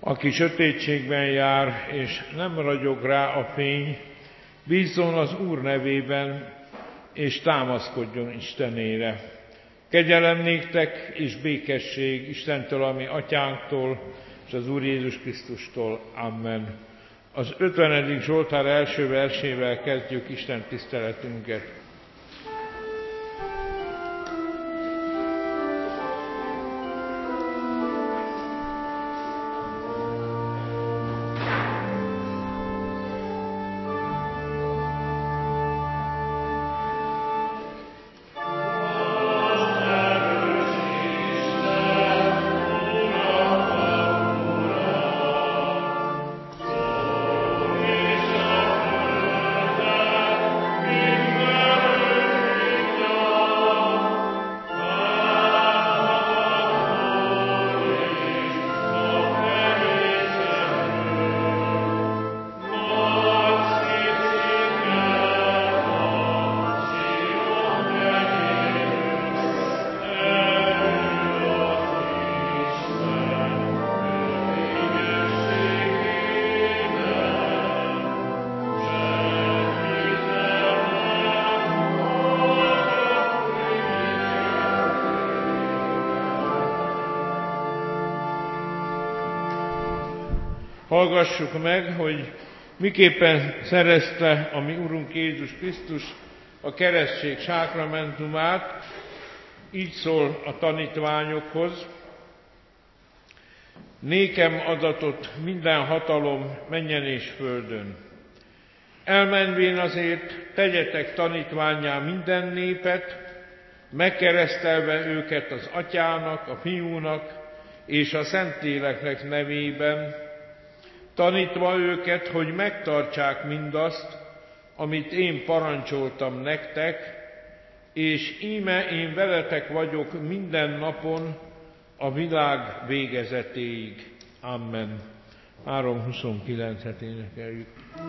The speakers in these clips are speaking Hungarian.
Aki sötétségben jár, és nem ragyog rá a fény, bízzon az Úr nevében, és támaszkodjon Istenére. Kegyelem néktek és békesség Istentől, a mi atyánktól, és az Úr Jézus Krisztustól. Amen. Az 50. Zsoltár első versével kezdjük Isten tiszteletünket. Hallgassuk meg, hogy miképpen szerezte a mi Urunk Jézus Krisztus a keresztség sákramentumát. Így szól a tanítványokhoz: nékem adatott minden hatalom mennyen és földön. Elmenvén azért tegyetek tanítvánnyá minden népet, megkeresztelve őket az Atyának, a Fiúnak és a Szentléleknek nevében, tanítva őket, hogy megtartsák mindazt, amit én parancsoltam nektek, és íme én veletek vagyok minden napon a világ végezetéig. Amen. 3.29-et énekeljük.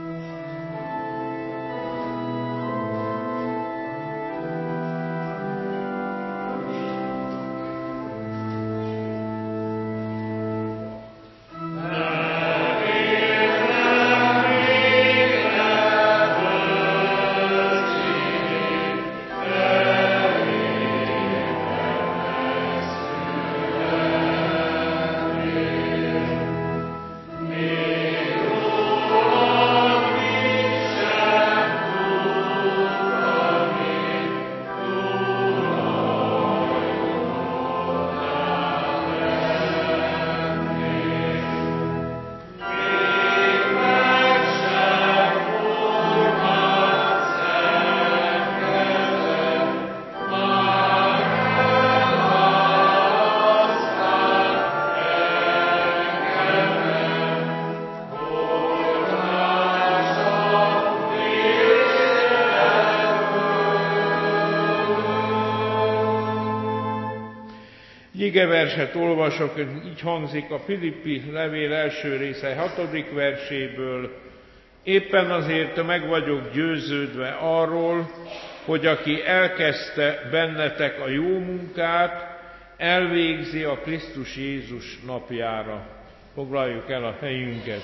Igeverset olvasok, így hangzik a Filippi levél első része 6. verséből. Éppen azért meg vagyok győződve arról, hogy aki elkezdte bennetek a jó munkát, elvégzi a Krisztus Jézus napjára. Foglaljuk el a helyünket.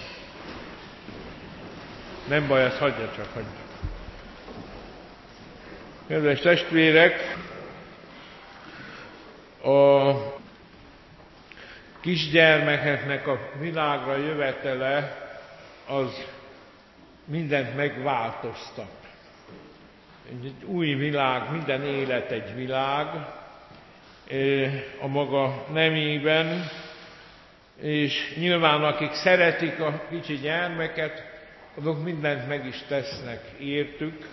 Nem baj, ezt hagyja. Kedves testvérek, a kisgyermekeknek a világra jövetele az mindent megváltoztat. Egy új világ, minden élet egy világ a maga nemében, és nyilván akik szeretik a kicsi gyermeket, azok mindent meg is tesznek értük,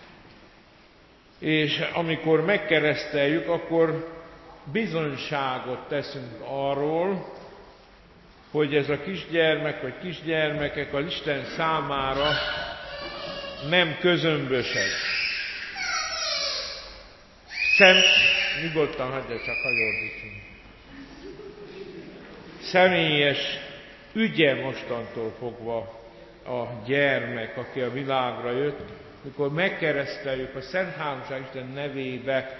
és amikor megkereszteljük, akkor bizonyságot teszünk arról, hogy ez a kisgyermek vagy kisgyermekek az Isten számára nem közömbösek. Nyugodtan hagyja, csak hagyordítsunk. Személyes ügye mostantól fogva a gyermek, aki a világra jött, mikor megkereszteljük a Szent Háromság Isten nevébe,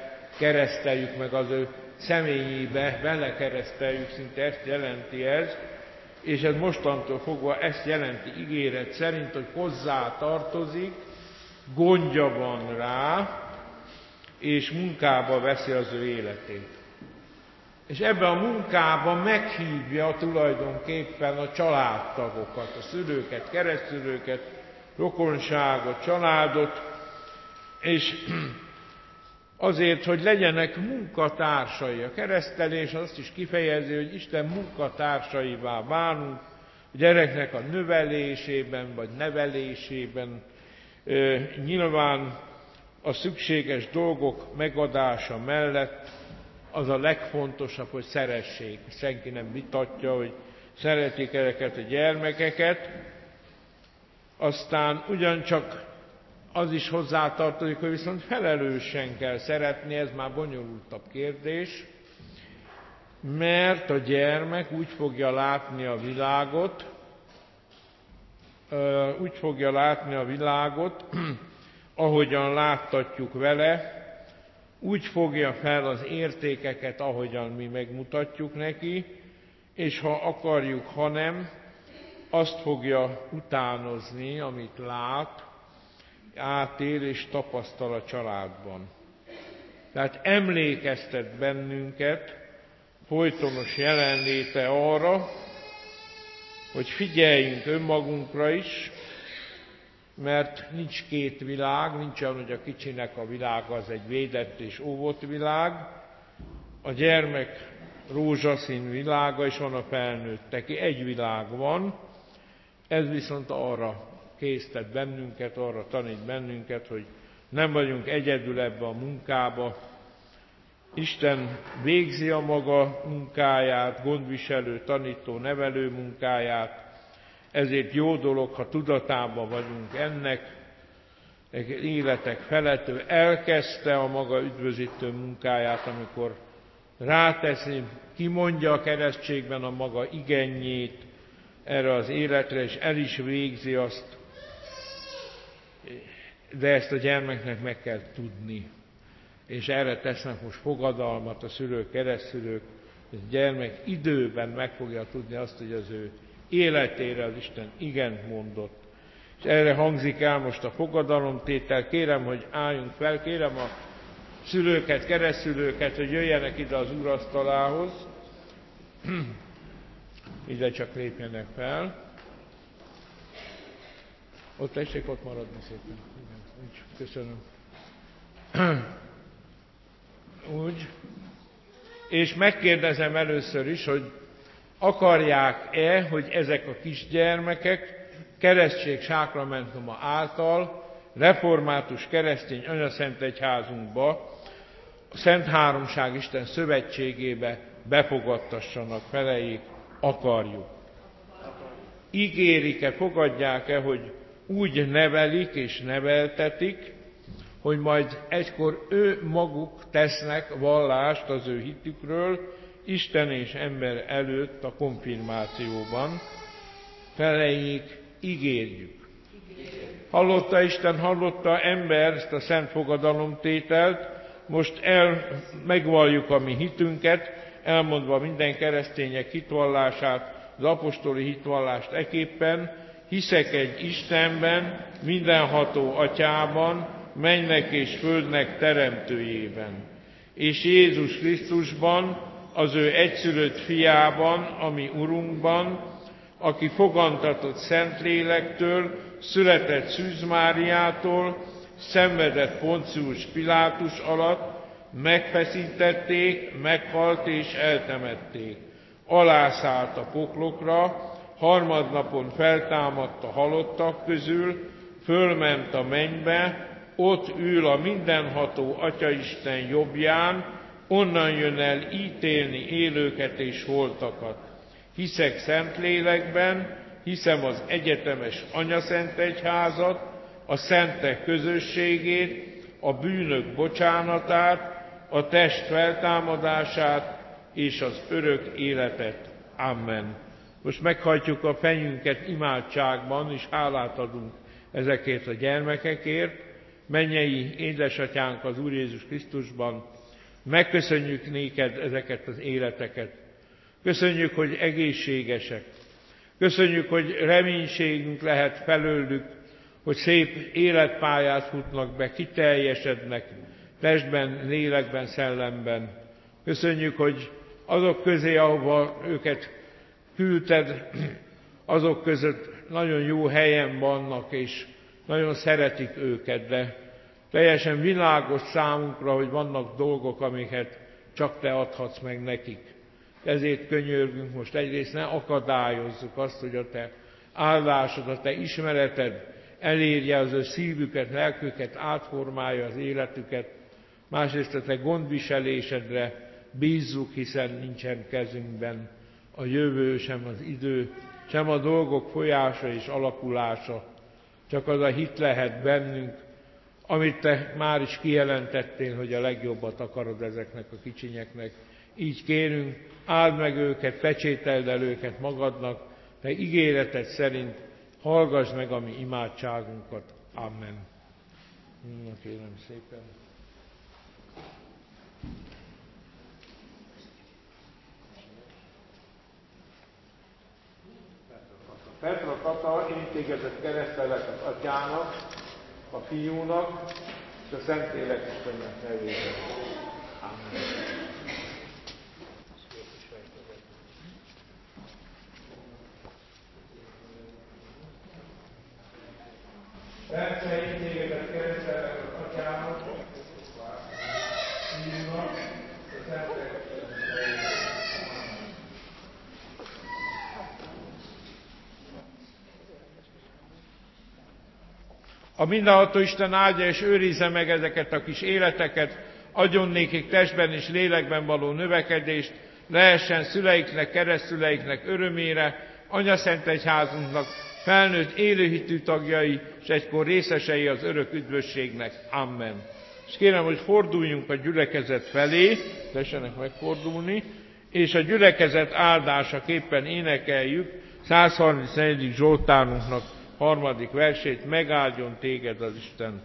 kereszteljük meg az ő személyébe, belekereszteljük, szinte ezt jelenti ez, és ez mostantól fogva ezt jelenti ígéret szerint, hogy hozzá tartozik, gondja van rá, és munkába veszi az ő életét. És ebben a munkában meghívja tulajdonképpen a családtagokat, a szülőket, keresztszülőket, rokonságot, családot, és azért, hogy legyenek munkatársai. A keresztelés azt is kifejezi, hogy Isten munkatársaivá válunk, a gyereknek a növelésében vagy nevelésében. Nyilván a szükséges dolgok megadása mellett az a legfontosabb, hogy szeressék. Senki nem vitatja, hogy szeretik ezeket a gyermekeket. Aztán ugyancsak az is hozzátartozik, hogy viszont felelősen kell szeretni, ez már bonyolultabb kérdés, mert a gyermek úgy fogja látni a világot, ahogyan láttatjuk vele, úgy fogja fel az értékeket, ahogyan mi megmutatjuk neki, és ha akarjuk, ha nem, azt fogja utánozni, amit lát, átél és tapasztal a családban. Tehát emlékeztet bennünket folytonos jelenléte arra, hogy figyeljünk önmagunkra is, mert nincs két világ, nincs olyan, hogy a kicsinek a világa az egy védett és óvott világ, a gyermek rózsaszín világa, és van a felnőtteké, egy világ van, ez viszont arra késztet bennünket, arra tanít bennünket, hogy nem vagyunk egyedül ebbe a munkába. Isten végzi a maga munkáját, gondviselő, tanító, nevelő munkáját, ezért jó dolog, ha tudatában vagyunk ennek, életek felett. Ő elkezdte a maga üdvözítő munkáját, amikor ráteszi, kimondja a keresztségben a maga igényét erre az életre, és el is végzi azt, de ezt a gyermeknek meg kell tudni. És erre tesznek most fogadalmat a szülők, keresztszülők, hogy a gyermek időben meg fogja tudni azt, hogy az ő életére az Isten igent mondott. És erre hangzik el most a fogadalomtétel. Kérem, hogy álljunk fel, kérem a szülőket, keresztszülőket, hogy jöjjenek ide az úrasztalához. Ide csak lépjenek fel. Ott tessék ott maradni szépen. Igen, úgy, köszönöm. Úgy. És megkérdezem először is, hogy akarják-e, hogy ezek a kisgyermekek keresztség sákramentuma által református keresztény anyaszentegyházunkba, a Szent Háromság Isten szövetségébe befogadtassanak feleik, akarjuk. Ígérik-e, fogadják-e, hogy úgy nevelik és neveltetik, hogy majd egykor ő maguk tesznek vallást az ő hitükről, Isten és ember előtt a konfirmációban. Feleik, ígérjük. Hallotta Isten, hallotta ember ezt a szent fogadalomtételt, most megvalljuk a mi hitünket, elmondva minden keresztények hitvallását, az apostoli hitvallást eképpen, hiszek egy Istenben, mindenható Atyában, mennek és földnek teremtőjében, és Jézus Krisztusban, az ő egyszülött fiában, ami Urunkban, aki fogantatott Szentlélektől, született Szűz Máriától, szenvedett Poncius Pilátus alatt, megfeszítették, meghalt és eltemették. Alászállt a poklokra, harmadnapon feltámadt a halottak közül, fölment a mennybe, ott ül a mindenható Atyaisten jobbján, onnan jön el ítélni élőket és holtakat. Hiszek Szentlélekben, hiszem az egyetemes anyaszentegyházat, a szentek közösségét, a bűnök bocsánatát, a test feltámadását és az örök életet. Amen. Most meghajtjuk a fejünket imádságban, és hálát adunk ezekért a gyermekekért. Mennyei édesatyánk az Úr Jézus Krisztusban, megköszönjük néked ezeket az életeket. Köszönjük, hogy egészségesek. Köszönjük, hogy reménységünk lehet felőlük, hogy szép életpályát futnak be, kiteljesednek testben, lélekben, szellemben. Köszönjük, hogy azok közé, ahova őket küldted, azok között nagyon jó helyen vannak, és nagyon szeretik őket, de teljesen világos számunkra, hogy vannak dolgok, amiket csak te adhatsz meg nekik. Ezért könyörgünk most egyrészt, ne akadályozzuk azt, hogy a te áldásod, a te ismereted elérje az ő szívüket, lelküket, átformálja az életüket. Másrészt a te gondviselésedre bízzuk, hiszen nincsen kezünkben a jövő, sem az idő, sem a dolgok folyása és alakulása. Csak az a hit lehet bennünk, amit te már is kijelentettél, hogy a legjobbat akarod ezeknek a kicsinyeknek. Így kérünk, áld meg őket, pecsételd el őket magadnak, te ígéreted szerint hallgass meg a mi imádságunkat. Amen. Kérem szépen. Petra Kata, én tégedet keresztelek az Atyának, a Fiúnak, és a Szentlélek Istennek nevében. Amen. Bence, én tégedet keresztelek az Atyának, a Fiúnak, és a Szentlélek Istennek nevében. A mindenható Isten áldja és őrizze meg ezeket a kis életeket, adjon nékik testben és lélekben való növekedést, lehessen szüleiknek, keresztszüleiknek örömére, Anyaszentegyházunknak felnőtt élőhitű tagjai, és egykor részesei az örök üdvösségnek. Amen. És kérem, hogy forduljunk a gyülekezet felé, tessenek megfordulni, és a gyülekezet áldásaképpen énekeljük 134. Zsoltárunknak 3. versét, megáldjon téged az Isten.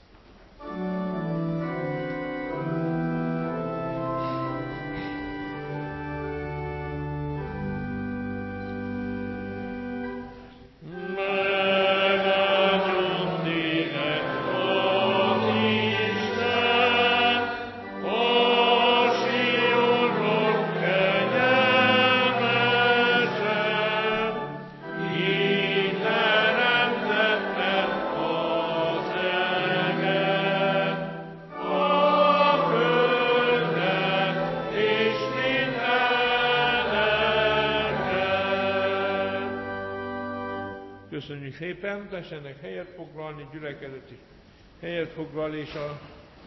Köszönjük szépen, tessenek helyet foglalni, gyülekezeti helyet foglal, és a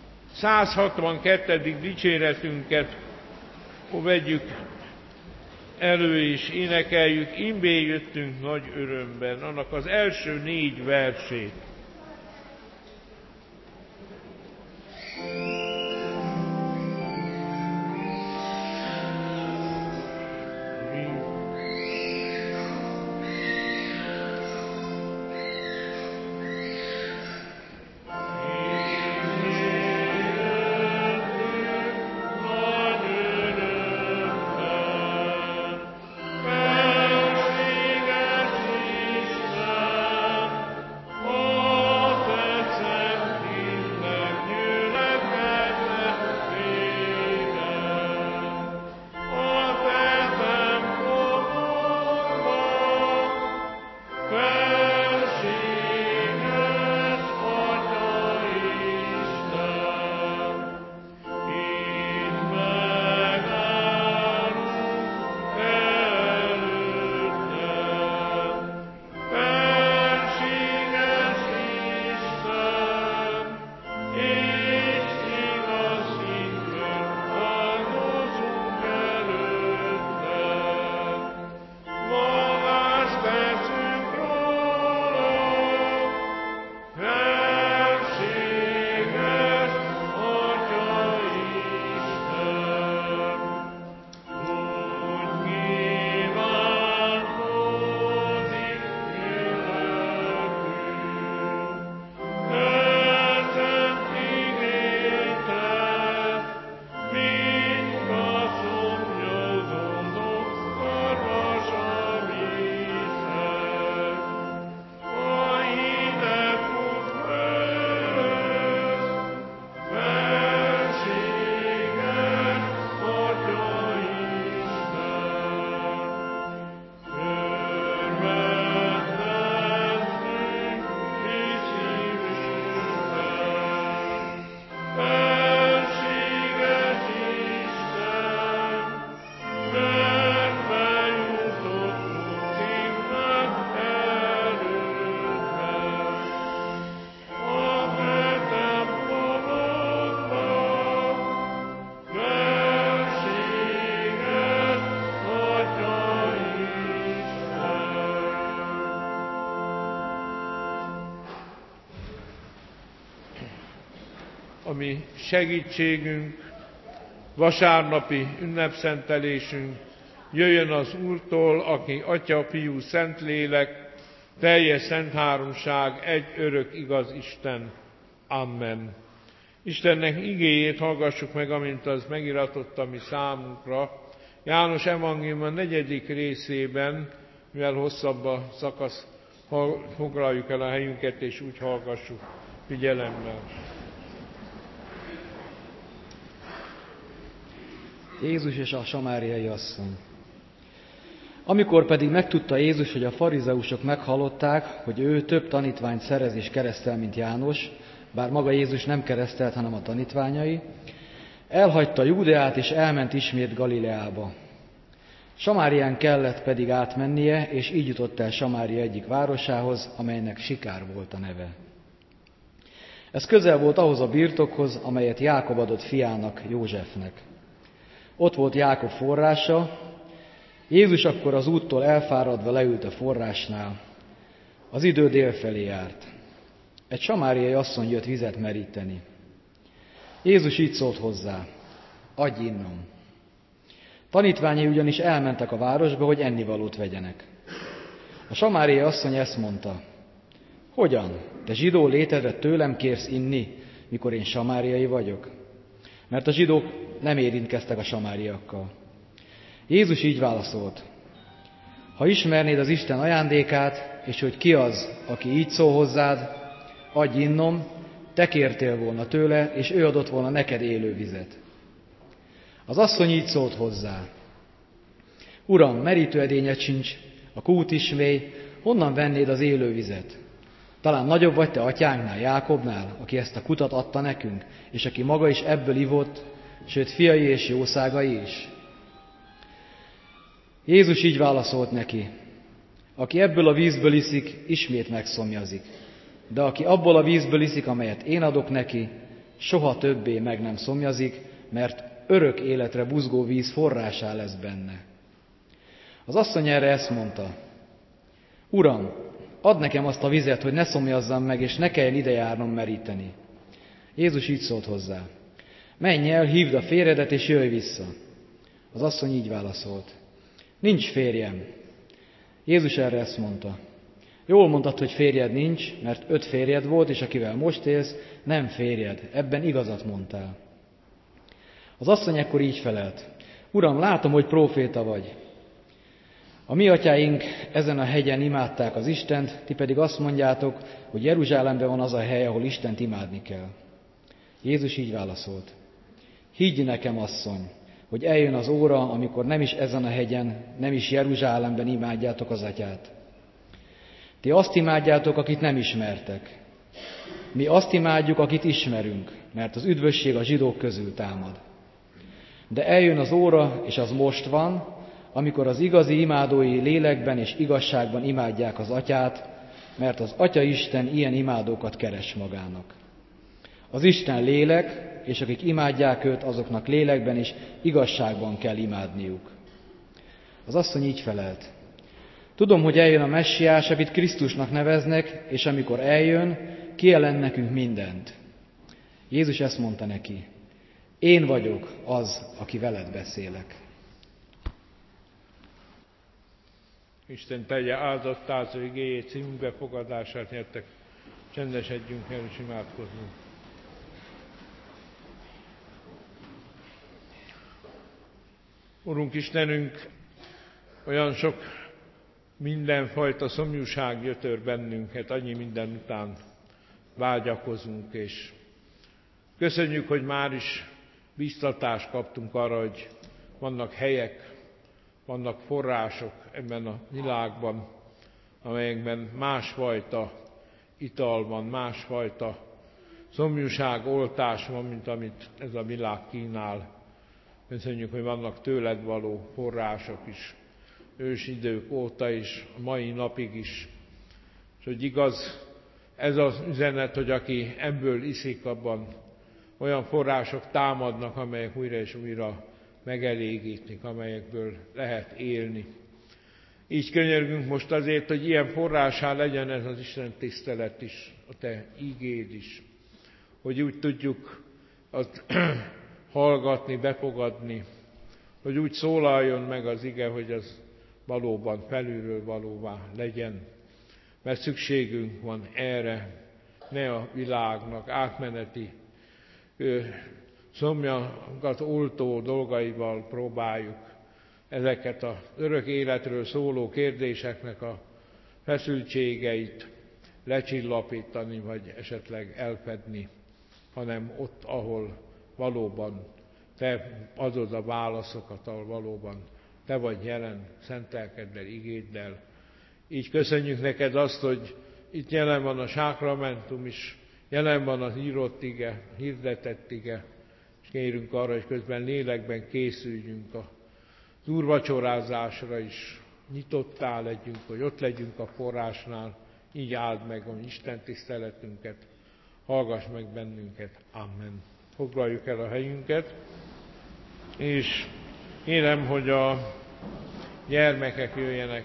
162. dicséretünket vegyük elő és énekeljük, imbé jöttünk nagy örömben, annak az első 4 versét. a mi segítségünk, vasárnapi ünnepszentelésünk jöjjön az Úrtól, aki Atya, Fiú, Szentlélek, teljes szent háromság, egy örök igaz Isten. Amen. Istennek igéjét hallgassuk meg, amint az megiratott a mi számunkra. János evangélium a 4. részében, mivel hosszabb a szakasz, foglaljuk el a helyünket, és úgy hallgassuk figyelemmel. Jézus és a samáriai asszony. Amikor pedig megtudta Jézus, hogy a farizeusok meghallották, hogy ő több tanítványt szerez és keresztel, mint János, bár maga Jézus nem keresztelt, hanem a tanítványai, elhagyta Júdeát és elment ismét Galileába. Samárián kellett pedig átmennie, és így jutott el Samária egyik városához, amelynek Sikár volt a neve. Ez közel volt ahhoz a birtokhoz, amelyet Jákob adott fiának, Józsefnek. Ott volt Jákob forrása. Jézus akkor az úttól elfáradva leült a forrásnál. Az idő délfelé járt. Egy samáriai asszony jött vizet meríteni. Jézus így szólt hozzá: adj innom. Tanítványai ugyanis elmentek a városba, hogy ennivalót vegyenek. A samáriai asszony ezt mondta: hogyan, te zsidó létedre tőlem kérsz inni, mikor én samáriai vagyok? Mert a zsidók nem érintkeztek a samáriakkal. Jézus így válaszolt: ha ismernéd az Isten ajándékát, és hogy ki az, aki így szól hozzád, adj innom, te kértél volna tőle, és ő adott volna neked élő vizet. Az asszony így szólt hozzá: Uram, merítőedényed sincs, a kút is mély, honnan vennéd az élő vizet? Talán nagyobb vagy te atyánknál, Jákobnál, aki ezt a kutat adta nekünk, és aki maga is ebből ivott, sőt fiai és jószágai is? Jézus így válaszolt neki: aki ebből a vízből iszik, ismét megszomjazik, de aki abból a vízből iszik, amelyet én adok neki, soha többé meg nem szomjazik, mert örök életre buzgó víz forrásá lesz benne. Az asszony erre ezt mondta: Uram, add nekem azt a vizet, hogy ne szomjazzam meg, és ne kelljen ide járnom meríteni. Jézus így szólt hozzá: menj el, hívd a férjedet, és jöjj vissza. Az asszony így válaszolt: nincs férjem. Jézus erre ezt mondta: jól mondtad, hogy férjed nincs, mert 5 férjed volt, és akivel most élsz, nem férjed. Ebben igazat mondtál. Az asszony ekkor így felelt: Uram, látom, hogy próféta vagy. A mi atyáink ezen a hegyen imádták az Istent, ti pedig azt mondjátok, hogy Jeruzsálemben van az a hely, ahol Istent imádni kell. Jézus így válaszolt: higgy nekem, asszony, hogy eljön az óra, amikor nem is ezen a hegyen, nem is Jeruzsálemben imádjátok az atyát. Ti azt imádjátok, akit nem ismertek. Mi azt imádjuk, akit ismerünk, mert az üdvösség a zsidók közül támad. De eljön az óra, és az most van, amikor az igazi imádói lélekben és igazságban imádják az atyát, mert az Atya Isten ilyen imádókat keres magának. Az Isten lélek, és akik imádják őt, azoknak lélekben és igazságban kell imádniuk. Az asszony így felelt: tudom, hogy eljön a Messiás, akit Krisztusnak neveznek, és amikor eljön, kijelent nekünk mindent. Jézus ezt mondta neki: én vagyok az, aki veled beszélek. Isten tegye áldottá az ő igéjét, szívünk befogadását, nyertek, csendesedjünk el és imádkozzunk. Urunk Istenünk, olyan sok mindenfajta szomjúság gyötör bennünket, annyi minden után vágyakozunk, és köszönjük, hogy már is biztatást kaptunk arra, hogy vannak helyek, vannak források ebben a világban, amelyekben másfajta ital van, másfajta szomjúság, oltás van, mint amit ez a világ kínál. Köszönjük, hogy vannak tőled való források is, ősidők óta is, a mai napig is. És hogy igaz, ez az üzenet, hogy aki ebből iszik, abban olyan források támadnak, amelyek újra és újra megelégítik, amelyekből lehet élni. Így könyörgünk most azért, hogy ilyen forrásá legyen ez az Isten tisztelet is, a te ígéd is, hogy úgy tudjuk azt hallgatni, befogadni, hogy úgy szólaljon meg az ige, hogy az valóban felülről valóvá legyen. Mert szükségünk van erre, ne a világnak átmeneti szomjakat oltó dolgaival próbáljuk ezeket az örök életről szóló kérdéseknek a feszültségeit lecsillapítani, vagy esetleg elfedni, hanem ott, ahol valóban te adod a válaszokat, ahol valóban te vagy jelen szent lelkeddel, igéddel. Így köszönjük neked azt, hogy itt jelen van a sákramentum is, jelen van az írott ige, hirdetett ige, és kérünk arra, hogy közben lélekben készüljünk az úrvacsorázásra is, nyitottá legyünk, hogy ott legyünk a forrásnál, így áld meg a Isten tiszteletünket, hallgass meg bennünket. Amen. Foglaljuk el a helyünket, és kérem, hogy a gyermekek jöjjenek.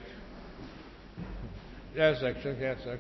Gyertek.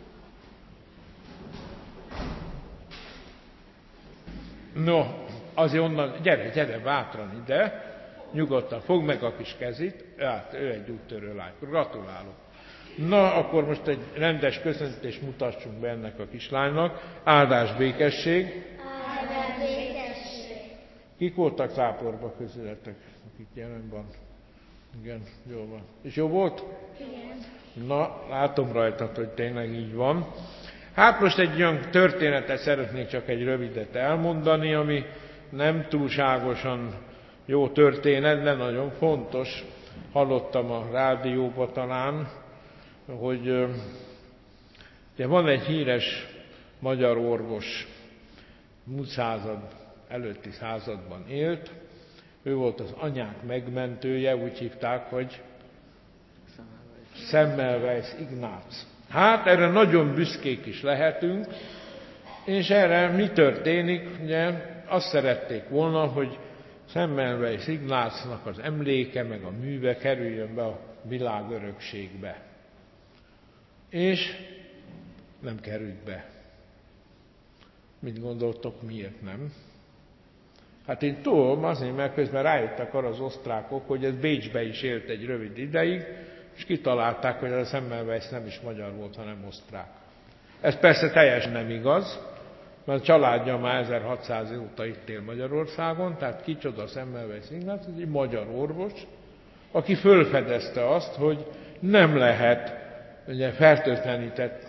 No, azért onnan, gyere, bátran ide, nyugodtan, fogd meg a kis kezét, hát ő egy úttörő lány, gratulálok. Na, akkor most egy rendes köszöntést mutassunk be ennek a kislánynak. Áldás, békesség. Áldás, békesség. Kik voltak táborba közületek, akik jelen van? Igen, jó van. És jó volt? Igen. Na, látom rajtad, hogy tényleg így van. Hát most egy olyan történetet szeretnék csak egy rövidet elmondani, ami nem túlságosan jó történet, de nagyon fontos. Hallottam a rádióban talán, hogy ugye van egy híres magyar orvos, múlt előtti században élt, ő volt az anyák megmentője, úgy hívták, hogy Semmelweis Ignác. Hát erre nagyon büszkék is lehetünk, és erre mi történik? Ugye azt szerették volna, hogy Semmelweis Ignácnak az emléke meg a műve kerüljön be a világörökségbe. És nem került be. Mit gondoltok, miért nem? Hát én tudom, azért, mert közben rájöttek arra az osztrákok, hogy ez Bécsbe is élt egy rövid ideig, és kitalálták, hogy a Semmelweis nem is magyar volt, hanem osztrák. Ez persze teljesen nem igaz, mert a családja már 1600 óta itt él Magyarországon, tehát kicsoda Semmelweis Ignác, egy magyar orvos, aki fölfedezte azt, hogy nem lehet ugye, fertőtlenített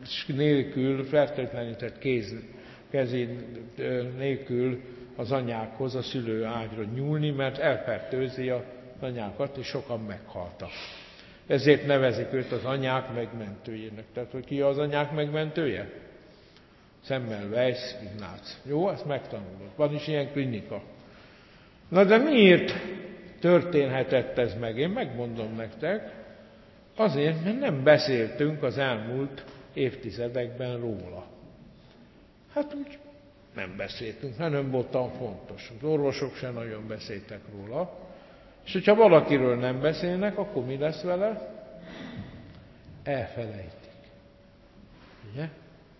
kéz nélkül az anyákhoz, a szülő ágyra nyúlni, mert elfertőzi az anyákat, és sokan meghaltak. Ezért nevezik őt az anyák megmentőjének. Tehát, hogy ki az anyák megmentője? Semmelweis Ignác. Jó, ezt megtanulod. Van is ilyen klinika. Na de miért történhetett ez meg? Én megmondom nektek. Azért, mert nem beszéltünk az elmúlt évtizedekben róla. Hát úgy nem beszéltünk, mert nem volt olyan fontos. Az orvosok sem nagyon beszéltek róla. És hogyha valakiről nem beszélnek, akkor mi lesz vele? Elfelejtik. Ugye?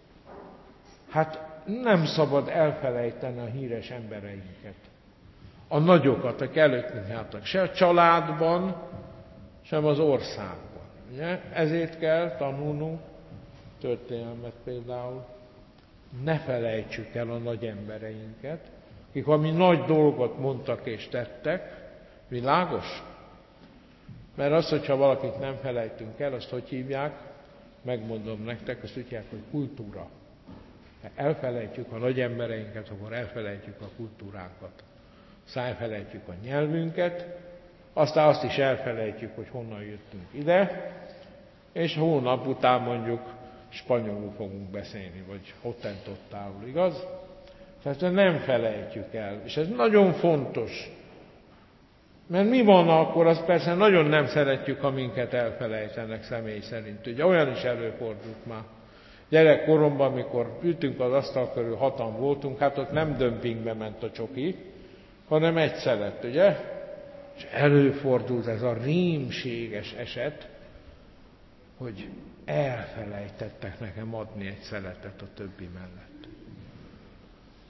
Hát nem szabad elfelejteni a híres embereinket. A nagyokat, akik előttünk jártak. Se a családban, sem az országban. Ugye? Ezért kell tanulnunk történelmet például. Ne felejtsük el a nagy embereinket, akik valami nagy dolgot mondtak és tettek. Világos? Mert az, hogyha valakit nem felejtünk el, azt hogy hívják? Megmondom nektek, azt úgy hívják, hogy kultúra. Ha elfelejtjük a nagy embereinket, akkor elfelejtjük a kultúránkat. Aztán elfelejtjük a nyelvünket, aztán azt is elfelejtjük, hogy honnan jöttünk ide, és hónap után mondjuk spanyolul fogunk beszélni, vagy hottentottául, igaz? Tehát nem felejtjük el, és ez nagyon fontos. Mert mi van akkor, azt persze nagyon nem szeretjük, ha minket elfelejtenek személy szerint. Ugye olyan is előfordult már. Gyerekkoromban, amikor ültünk az asztal körül, 6-an voltunk, hát ott nem dömpingbe ment a csoki, hanem egy szelet, ugye? És előfordult ez a rémséges eset, hogy elfelejtettek nekem adni egy szeletet a többi mellett.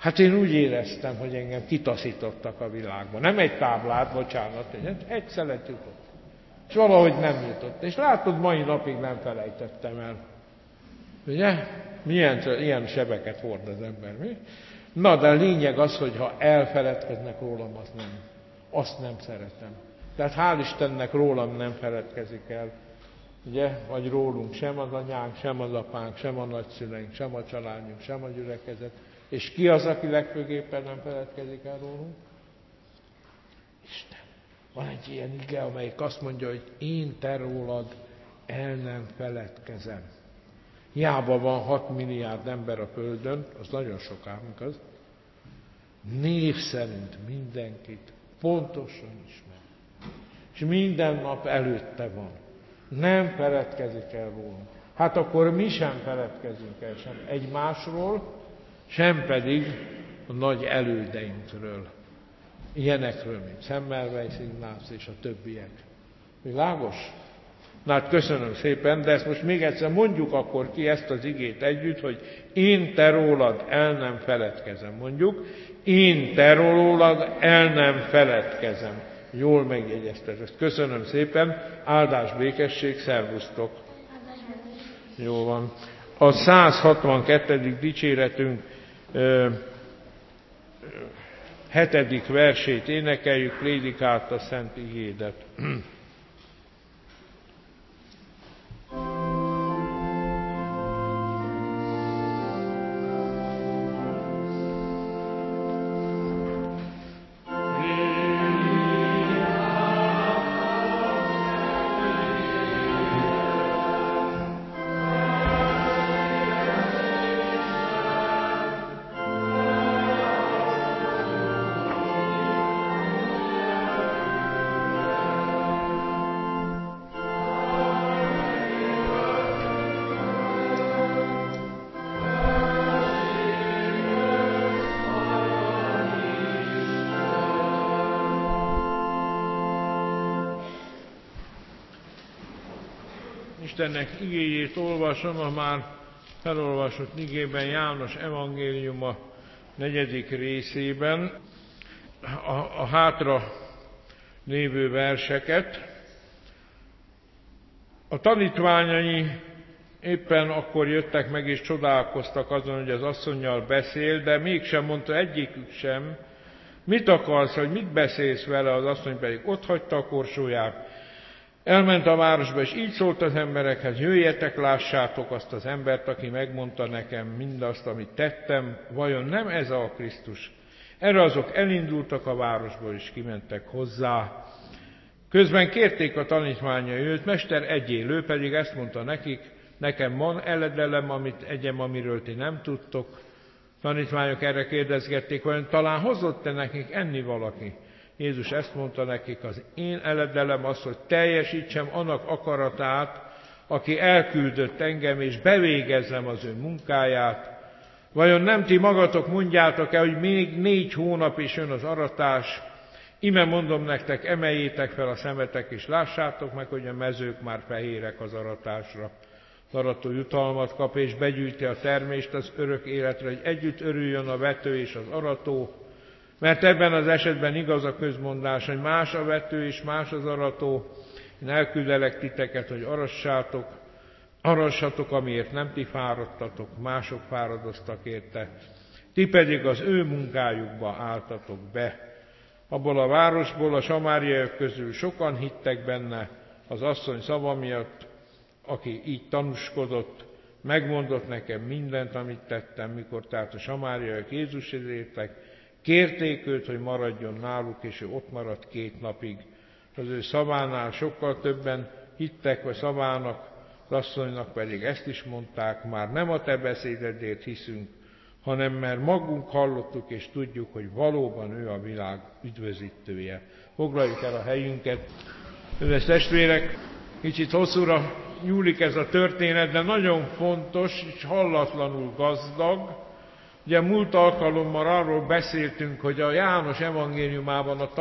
Hát én úgy éreztem, hogy engem kitaszítottak a világba. Nem egy táblát, bocsánat, egy szelet jutott. És valahogy nem jutott. És látod, mai napig nem felejtettem el. Ugye? Ilyen sebeket hord az ember, mi? Na, de a lényeg az, hogy ha elfeledkeznek rólam, azt nem szeretem. Tehát hál' Istennek rólam nem feledkezik el. Ugye? Vagy rólunk sem az anyánk, sem az apánk, sem a nagyszüleink, sem a családunk, sem a gyülekezet. És ki az, aki legfőképpen nem feledkezik el rólunk? Isten. Van egy ilyen ige, amelyik azt mondja, hogy én te rólad el nem feledkezem. Hiába van 6 milliárd ember a Földön, az nagyon sok ám, igaz? Név szerint mindenkit pontosan ismer. És minden nap előtte van. Nem feledkezik el rólunk. Hát akkor mi sem feledkezünk el sem egymásról, sem pedig a nagy elődeinkről. Ilyenekről, mint Semmelweis Ignác és a többiek. Világos? Na hát köszönöm szépen, de ezt most még egyszer mondjuk akkor ki ezt az igét együtt, hogy én te rólad el nem feledkezem. Mondjuk, én te rólad el nem feledkezem. Jól megjegyezted ezt. Köszönöm szépen, áldás, békesség, szervusztok! Jó van. A 162. dicséretünk 7. versét énekeljük, prédikált a szent igédet. Istennek igéjét olvasom, a már felolvasott igében, János evangéliuma 4. részében, a hátra lévő verseket. A tanítványai éppen akkor jöttek meg és csodálkoztak azon, hogy az asszonnyal beszél, de mégsem mondta egyikük sem, mit akarsz, hogy mit beszélsz vele, az asszony pedig otthagyta a korsóját. Elment a városba, és így szólt az emberekhez, jöjjetek, lássátok azt az embert, aki megmondta nekem mindazt, amit tettem, vajon nem ez a Krisztus? Erre azok elindultak a városból, és kimentek hozzá. Közben kérték a tanítványai őt, Mester, egyél, ő pedig ezt mondta nekik, nekem van eledelem, amit egyem, amiről ti nem tudtok. Tanítványok erre kérdezgették, vajon talán hozott-e nekik enni valaki? Jézus ezt mondta nekik, az én eledelem az, hogy teljesítsem annak akaratát, aki elküldött engem, és bevégezzem az ő munkáját. Vajon nem ti magatok mondjátok-e, hogy még 4 hónap is jön az aratás? Ime mondom nektek, emeljétek fel a szemetek, és lássátok meg, hogy a mezők már fehérek az aratásra. Az arató jutalmat kap, és begyűjti a termést az örök életre, hogy együtt örüljön a vető és az arató. Mert ebben az esetben igaz a közmondás, hogy más a vető és más az arató. Én elküldelek titeket, hogy arassatok, amiért nem ti fáradtatok, mások fáradoztak érte. Ti pedig az ő munkájukba álltatok be. Abból a városból, a samáriaiak közül sokan hittek benne az asszony szava miatt, aki így tanúskodott, megmondott nekem mindent, amit tettem, mikor tehát a samáriaiak Jézushoz értek, kérték őt, hogy maradjon náluk, és ő ott maradt 2 napig. Az ő szavánál sokkal többen hittek, vagy szavának, az asszonynak pedig ezt is mondták, már nem a te beszédedért hiszünk, hanem mert magunk hallottuk és tudjuk, hogy valóban ő a világ üdvözítője. Foglaljuk el a helyünket. Kedves testvérek, kicsit hosszúra nyúlik ez a történet, de nagyon fontos és hallatlanul gazdag. Ugye múlt alkalommal arról beszéltünk, hogy a János evangéliumában a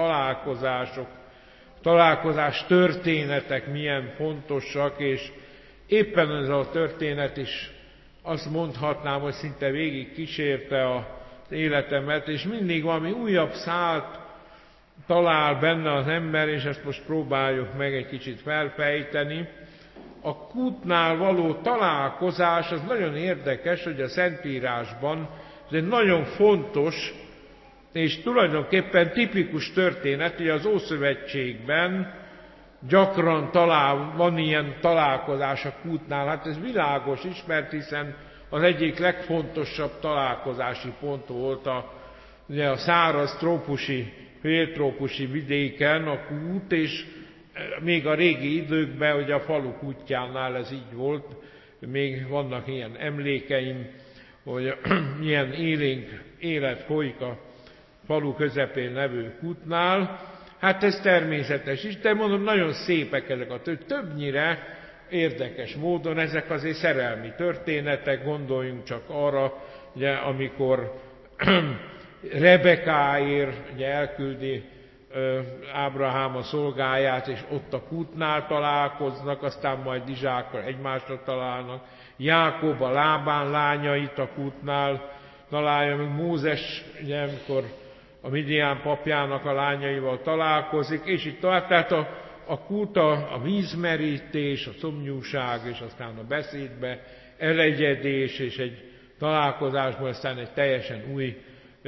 találkozás történetek milyen fontosak, és éppen ez a történet is azt mondhatnám, hogy szinte végig kísérte életemet, és mindig valami újabb szált talál benne az ember, és ezt most próbáljuk meg egy kicsit felfejteni. A kútnál való találkozás az nagyon érdekes, hogy a Szentírásban ez egy nagyon fontos és tulajdonképpen tipikus történet, hogy az Ószövetségben gyakran van ilyen találkozás a kútnál. Hát ez világos ismert, hiszen az egyik legfontosabb találkozási pont volt ugye a száraz trópusi, féltrópusi vidéken a kút, és még a régi időkben, ugye a falu kútjánál ez így volt, még vannak ilyen emlékeim, hogy milyen élénk élet folyik a falu közepén levő kútnál. Hát ez természetes is, de mondom, nagyon szépek ezek a többnyire érdekes módon, ezek azért szerelmi történetek, gondoljunk csak arra, ugye, amikor Rebekáért ugye elküldi Ábrahám a szolgáját, és ott a kútnál találkoznak, aztán majd Izsákkal egymásra találnak. Jákob a Lábán lányait a kútnál találja, meg Mózes, ugye, amikor a Midián papjának a lányaival találkozik, és itt tovább. Tehát a kút, a vízmerítés, a szomjúság, és aztán a beszédbe elegyedés, és egy találkozásból aztán egy teljesen új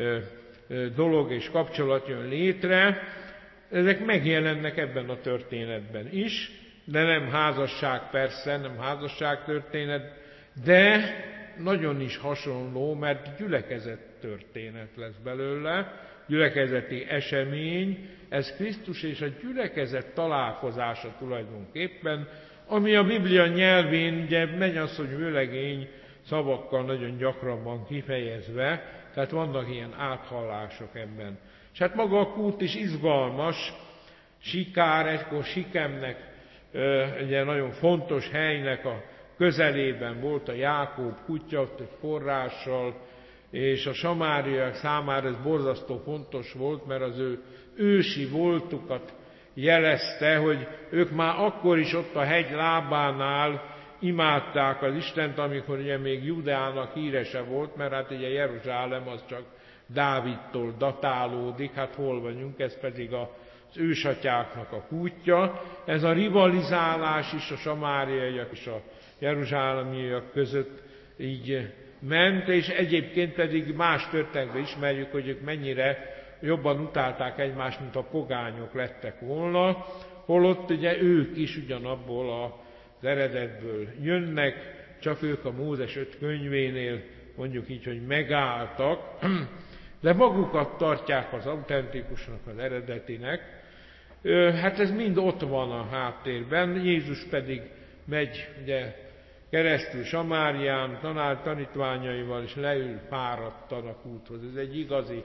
dolog és kapcsolat jön létre. Ezek megjelennek ebben a történetben is, de nem házasság persze, nem házasság történet, de nagyon is hasonló, mert gyülekezet történet lesz belőle, gyülekezeti esemény, ez Krisztus és a gyülekezet találkozása tulajdonképpen, ami a Biblia nyelvén, ugye mennyasszony vőlegény szavakkal nagyon gyakran van kifejezve, tehát vannak ilyen áthallások ebben. És hát maga a kút is izgalmas, Sikár, egykor Sikemnek, ugye nagyon fontos helynek a közelében volt a Jákob kútja, ott egy forrással, és a samáriaiak számára ez borzasztó fontos volt, mert az ő ősi voltukat jelezte, hogy ők már akkor is ott a hegy lábánál imádták az Istent, amikor ugye még Judeának hírese volt, mert hát ugye Jeruzsálem az csak Dávidtól datálódik, hát hol vagyunk, ez pedig az ősatyáknak a kútja. Ez a rivalizálás is a samáriaiak és a jeruzsálemiak között így ment, és egyébként pedig más történetben ismerjük, hogy ők mennyire jobban utálták egymást, mint a pogányok lettek volna, holott ugye ők is ugyanabból az eredetből jönnek, csak ők a Mózes 5 könyvénél mondjuk így, hogy megálltak, de magukat tartják az autentikusnak, az eredetinek. Hát ez mind ott van a háttérben, Jézus pedig megy ugye keresztül Samárián, tanítványaival, és leül fáradtan a kúthoz. Ez egy igazi,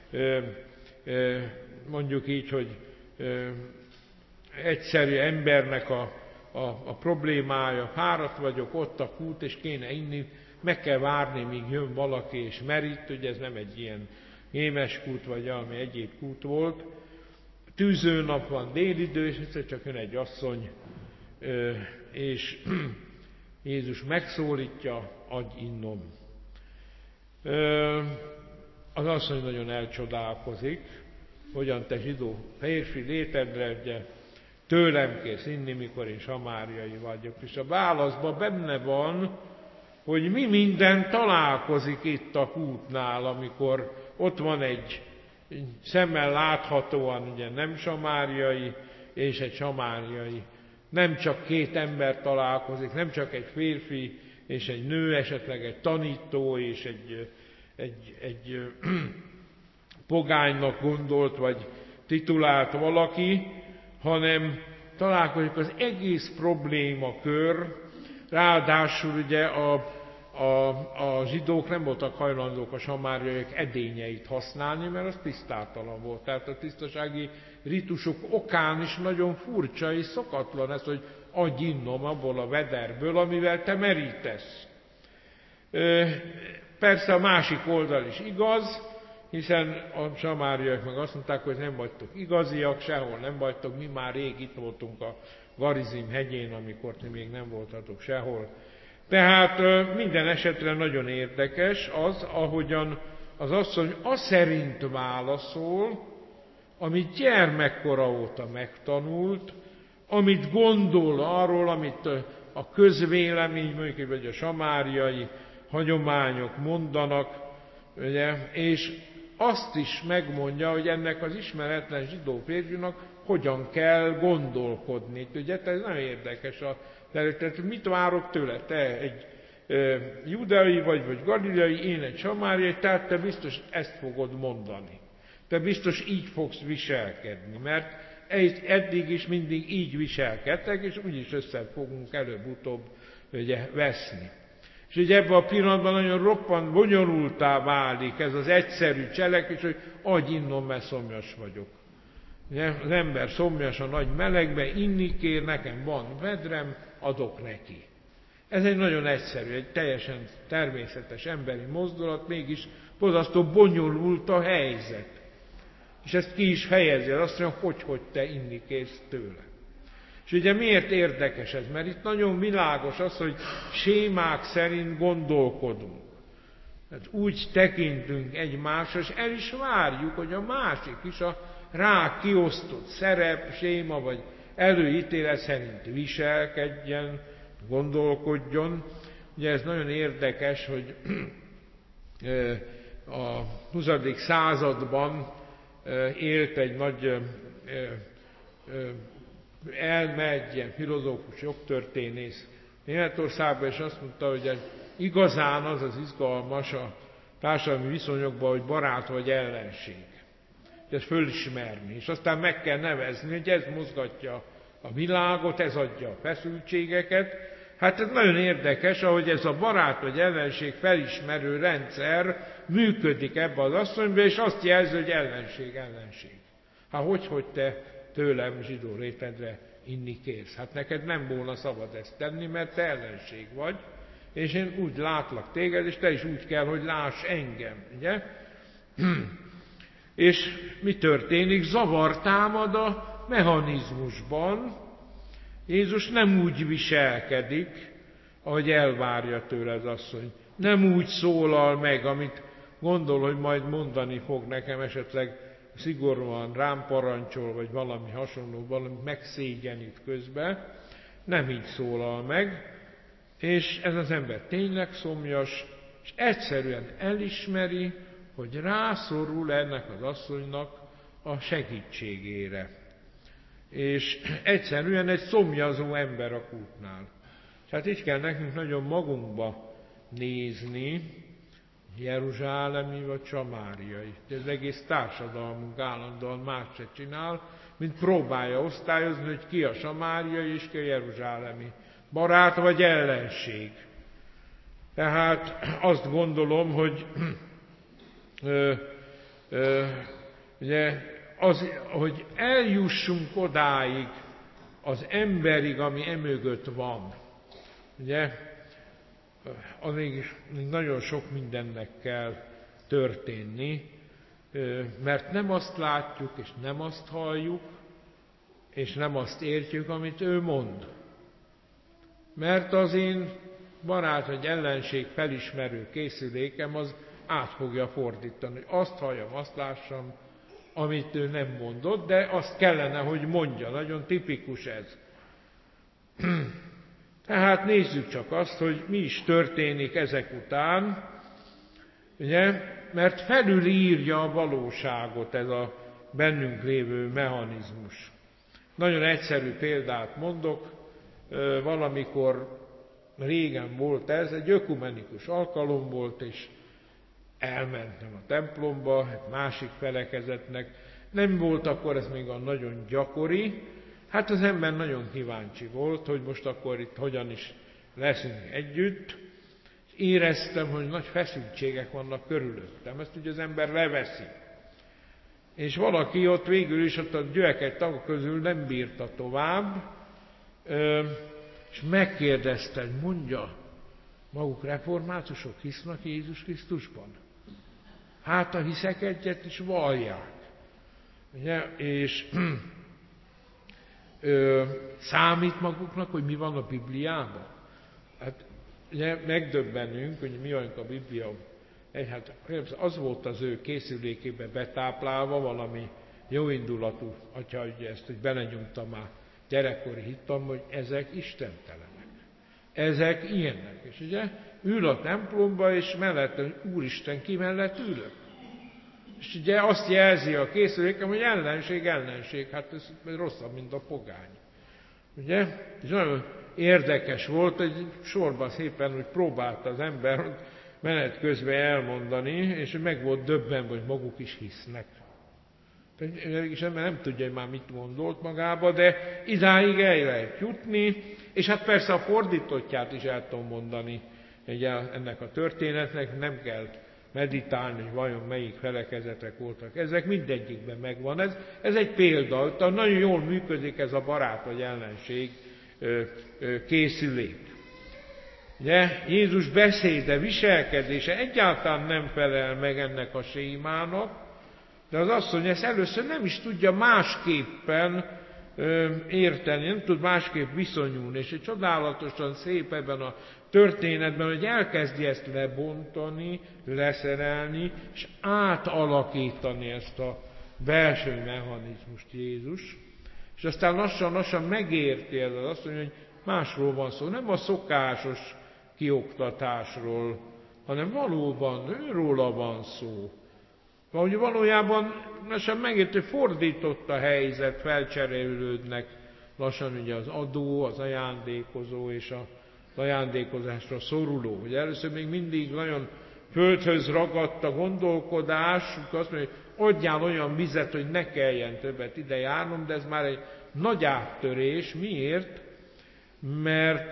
mondjuk így, hogy egyszerű embernek a problémája. Fáradt vagyok, ott a kút, és kéne inni, meg kell várni, míg jön valaki és merít, ugye ez nem egy ilyen hémes kút, vagy valami egyéb kút volt. Tűző nap van, délidő, és egyszer csak jön egy asszony, és Jézus megszólítja, adj innom. Az asszony nagyon elcsodálkozik, hogyan te zsidó férfi létedre, ugye, tőlem kérsz inni, mikor én samáriai vagyok. És a válaszban benne van, hogy mi minden találkozik itt a kútnál, amikor ott van egy szemmel láthatóan ugye nem samáriai, és egy samáriai. Nem csak két ember találkozik, nem csak egy férfi és egy nő, esetleg egy tanító és egy pogánynak gondolt vagy titulált valaki, hanem találkozik az egész problémakör. Ráadásul ugye a zsidók nem voltak hajlandók a samáriaiak edényeit használni, mert az tisztátalan volt. Tehát a tisztasági ritusok okán is nagyon furcsa és szokatlan ez, hogy adj innom abból a vederből, amivel te merítesz. Persze a másik oldal is igaz, hiszen a samáriaiak meg azt mondták, hogy nem vagytok igaziak, sehol nem vagytok, mi már rég itt voltunk a Garizim hegyén, amikor ti még nem voltatok sehol. Tehát minden esetre nagyon érdekes az, ahogyan az asszony aszerint válaszol, amit gyermekkora óta megtanult, amit gondol arról, amit a közvélemény, mondjuk, vagy a samáriai hagyományok mondanak, ugye, és azt is megmondja, hogy ennek az ismeretlen zsidó férfinak hogyan kell gondolkodni. Ugye, ez nagyon érdekes. Tehát mit várok tőle? Te egy judeai vagy galileai, én egy samáriai, tehát te biztos ezt fogod mondani. Te biztos így fogsz viselkedni, mert eddig is mindig így viselkedtek, és úgyis össze fogunk előbb-utóbb ugye, veszni. És ugye ebben a pillanatban nagyon roppant bonyolultá válik ez az egyszerű cselekvés, hogy adj innom, mert szomjas vagyok. Az ember szomjas a nagy melegbe, inni kér, nekem van vedrem, adok neki. Ez egy nagyon egyszerű, egy teljesen természetes emberi mozdulat, mégis borzasztó bonyolult a helyzet. És ezt ki is fejezi, azt mondja, hogy te inni kérsz tőle. És ugye miért érdekes ez? Mert itt nagyon világos az, hogy sémák szerint gondolkodunk. Tehát úgy tekintünk egymásra, és el is várjuk, hogy a másik is a rá kiosztott szerep, séma vagy előítélet szerint viselkedjen, gondolkodjon. Ugye ez nagyon érdekes, hogy a 20. században élt egy nagy egy ilyen filozófus, jogtörténész Németországban, és azt mondta, hogy igazán az az izgalmas a társadalmi viszonyokban, hogy barát vagy ellenség. Ezt fölismerni, és aztán meg kell nevezni, hogy ez mozgatja a világot, ez adja a feszültségeket. Hát ez nagyon érdekes, ahogy ez a barát vagy ellenség felismerő rendszer működik ebbe az asszonyba, és azt jelzi, hogy ellenség. Hát hogy te tőlem zsidó rétedre inni kérsz? Hát neked nem volna szabad ezt tenni, mert te ellenség vagy, és én úgy látlak téged, és te is úgy kell, hogy láss engem, ugye? És mi történik? Zavar támad a mechanizmusban. Jézus nem úgy viselkedik, ahogy elvárja tőle az asszony. Nem úgy szólal meg, amit gondol, hogy majd mondani fog nekem, esetleg szigorúan rám parancsol, vagy valami hasonló, valami megszégyenít közben. Nem így szólal meg, és ez az ember tényleg szomjas, és egyszerűen elismeri, hogy rászorul ennek az asszonynak a segítségére. És egyszerűen egy szomjazó ember a kútnál. Tehát így kell nekünk nagyon magunkba nézni, jeruzsálemi vagy samáriai. Az egész társadalmunk állandóan más se csinál, mint próbálja osztályozni, hogy ki a samáriai és ki a jeruzsálemi. Barát vagy ellenség. Tehát azt gondolom, hogy ugye hogy eljussunk odáig az emberig, ami emögött van. Ugye, még nagyon sok mindennek kell történni, mert nem azt látjuk, és nem azt halljuk, és nem azt értjük, amit ő mond. Mert az én barát vagy ellenség felismerő készülékem az át fogja fordítani, hogy azt halljam, azt lássam, amit ő nem mondott, de azt kellene, hogy mondja. Nagyon tipikus ez. Tehát nézzük csak azt, hogy mi is történik ezek után, ugye? Mert felülírja a valóságot ez a bennünk lévő mechanizmus. Nagyon egyszerű példát mondok, valamikor régen volt ez, egy ökumenikus alkalom volt, és elmentem a templomba, egy másik felekezetnek. Nem volt akkor ez még a nagyon gyakori, hát az ember nagyon kíváncsi volt, hogy most akkor itt hogyan is leszünk együtt. Éreztem, hogy nagy feszültségek vannak körülöttem, ezt ugye az ember leveszi. És valaki ott végül is ott a gyülekezet tagok közül nem bírta tovább, és megkérdezte, hogy mondja, maguk reformátusok hisznek Jézus Krisztusban? Hát a hiszek egyet is vallják. Ugye? És számít maguknak, hogy mi van a Bibliában? Hát ugye megdöbbenünk, hogy mi vagyunk a Biblia Hát az volt az ő készülékébe betáplálva, valami jóindulatú atya, ugye ezt, hogy belenyomta már gyerekkori hittam, hogy ezek istentelenek. Ezek ilyenek. És ugye ül a templomba, és mellette, hogy Úristen, ki mellett ülök? És ugye azt jelzi a készülékem, hogy ellenség, hát ez rosszabb, mint a pogány. Ugye? És nagyon érdekes volt, hogy sorban szépen úgy próbálta az ember menet közben elmondani, és meg volt döbbenve, hogy maguk is hisznek. És ember nem tudja, hogy már mit gondolt magába, de idáig el lehet jutni, és hát persze a fordítottját is el tudom mondani ennek a történetnek, nem kell meditálni, hogy vajon melyik felekezetek voltak. Ezek mindegyikben megvan. Ez egy példa, nagyon jól működik ez a barát vagy ellenség készülék. Ugye, Jézus beszéde, viselkedése egyáltalán nem felel meg ennek a sémának, de az asszony ezt először nem is tudja másképpen érteni, nem tud másképp viszonyulni, és egy csodálatosan szép ebben a történetben, hogy elkezdi ezt lebontani, leszerelni, és átalakítani ezt a belső mechanizmust Jézus, és aztán lassan-lassan megérti ez az asszony, hogy másról van szó, nem a szokásos kioktatásról, hanem valóban őróla van szó. Ahogy valójában lassan megért, hogy fordított a helyzet, felcserélődnek lassan ugye az adó, az ajándékozó és az ajándékozásra szoruló. Ugye először még mindig nagyon földhöz ragadt a gondolkodás, azt mondja, hogy adjál olyan vizet, hogy ne kelljen többet ide járnom, de ez már egy nagy áttörés. Miért? Mert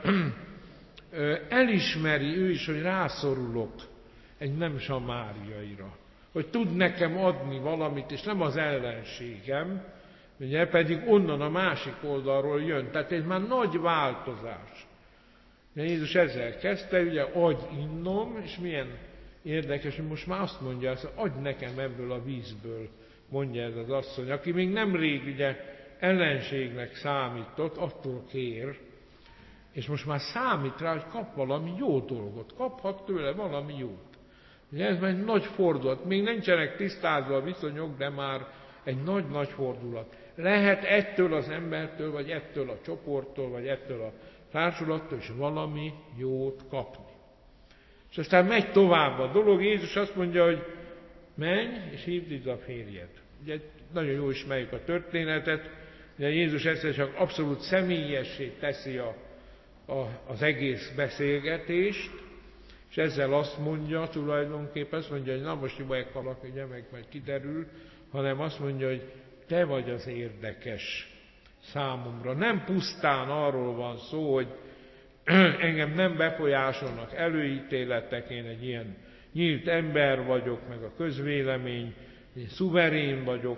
elismeri ő is, hogy rászorulok egy nem samáriaira. Hogy tud nekem adni valamit, és nem az ellenségem, ugye, pedig onnan a másik oldalról jön. Tehát ez már nagy változás. Ugye Jézus ezzel kezdte, ugye adj innom, és milyen érdekes, hogy most már azt mondja, hogy adj nekem ebből a vízből, mondja ez az asszony, aki még nemrég ugye ellenségnek számított, attól kér, és most már számít rá, hogy kap valami jó dolgot, kaphat tőle valami jót. Ugye ez már egy nagy fordulat, még nincsenek tisztázva a viszonyok, de már egy nagy-nagy fordulat. Lehet ettől az embertől, vagy ettől a csoporttól, vagy ettől a társulattól is valami jót kapni. És aztán megy tovább a dolog, Jézus azt mondja, hogy menj, és hívd ide a férjed. Ugye nagyon jól ismerjük a történetet, ugye Jézus egyszer csak abszolút személyessé teszi az egész beszélgetést, és ezzel azt mondja, tulajdonképpen azt mondja, hogy na most jó meghalak, ugye meg majd kiderül, hanem azt mondja, hogy te vagy az érdekes számomra. Nem pusztán arról van szó, hogy engem nem befolyásolnak előítéletek, én egy ilyen nyílt ember vagyok, meg a közvélemény, én szuverén vagyok,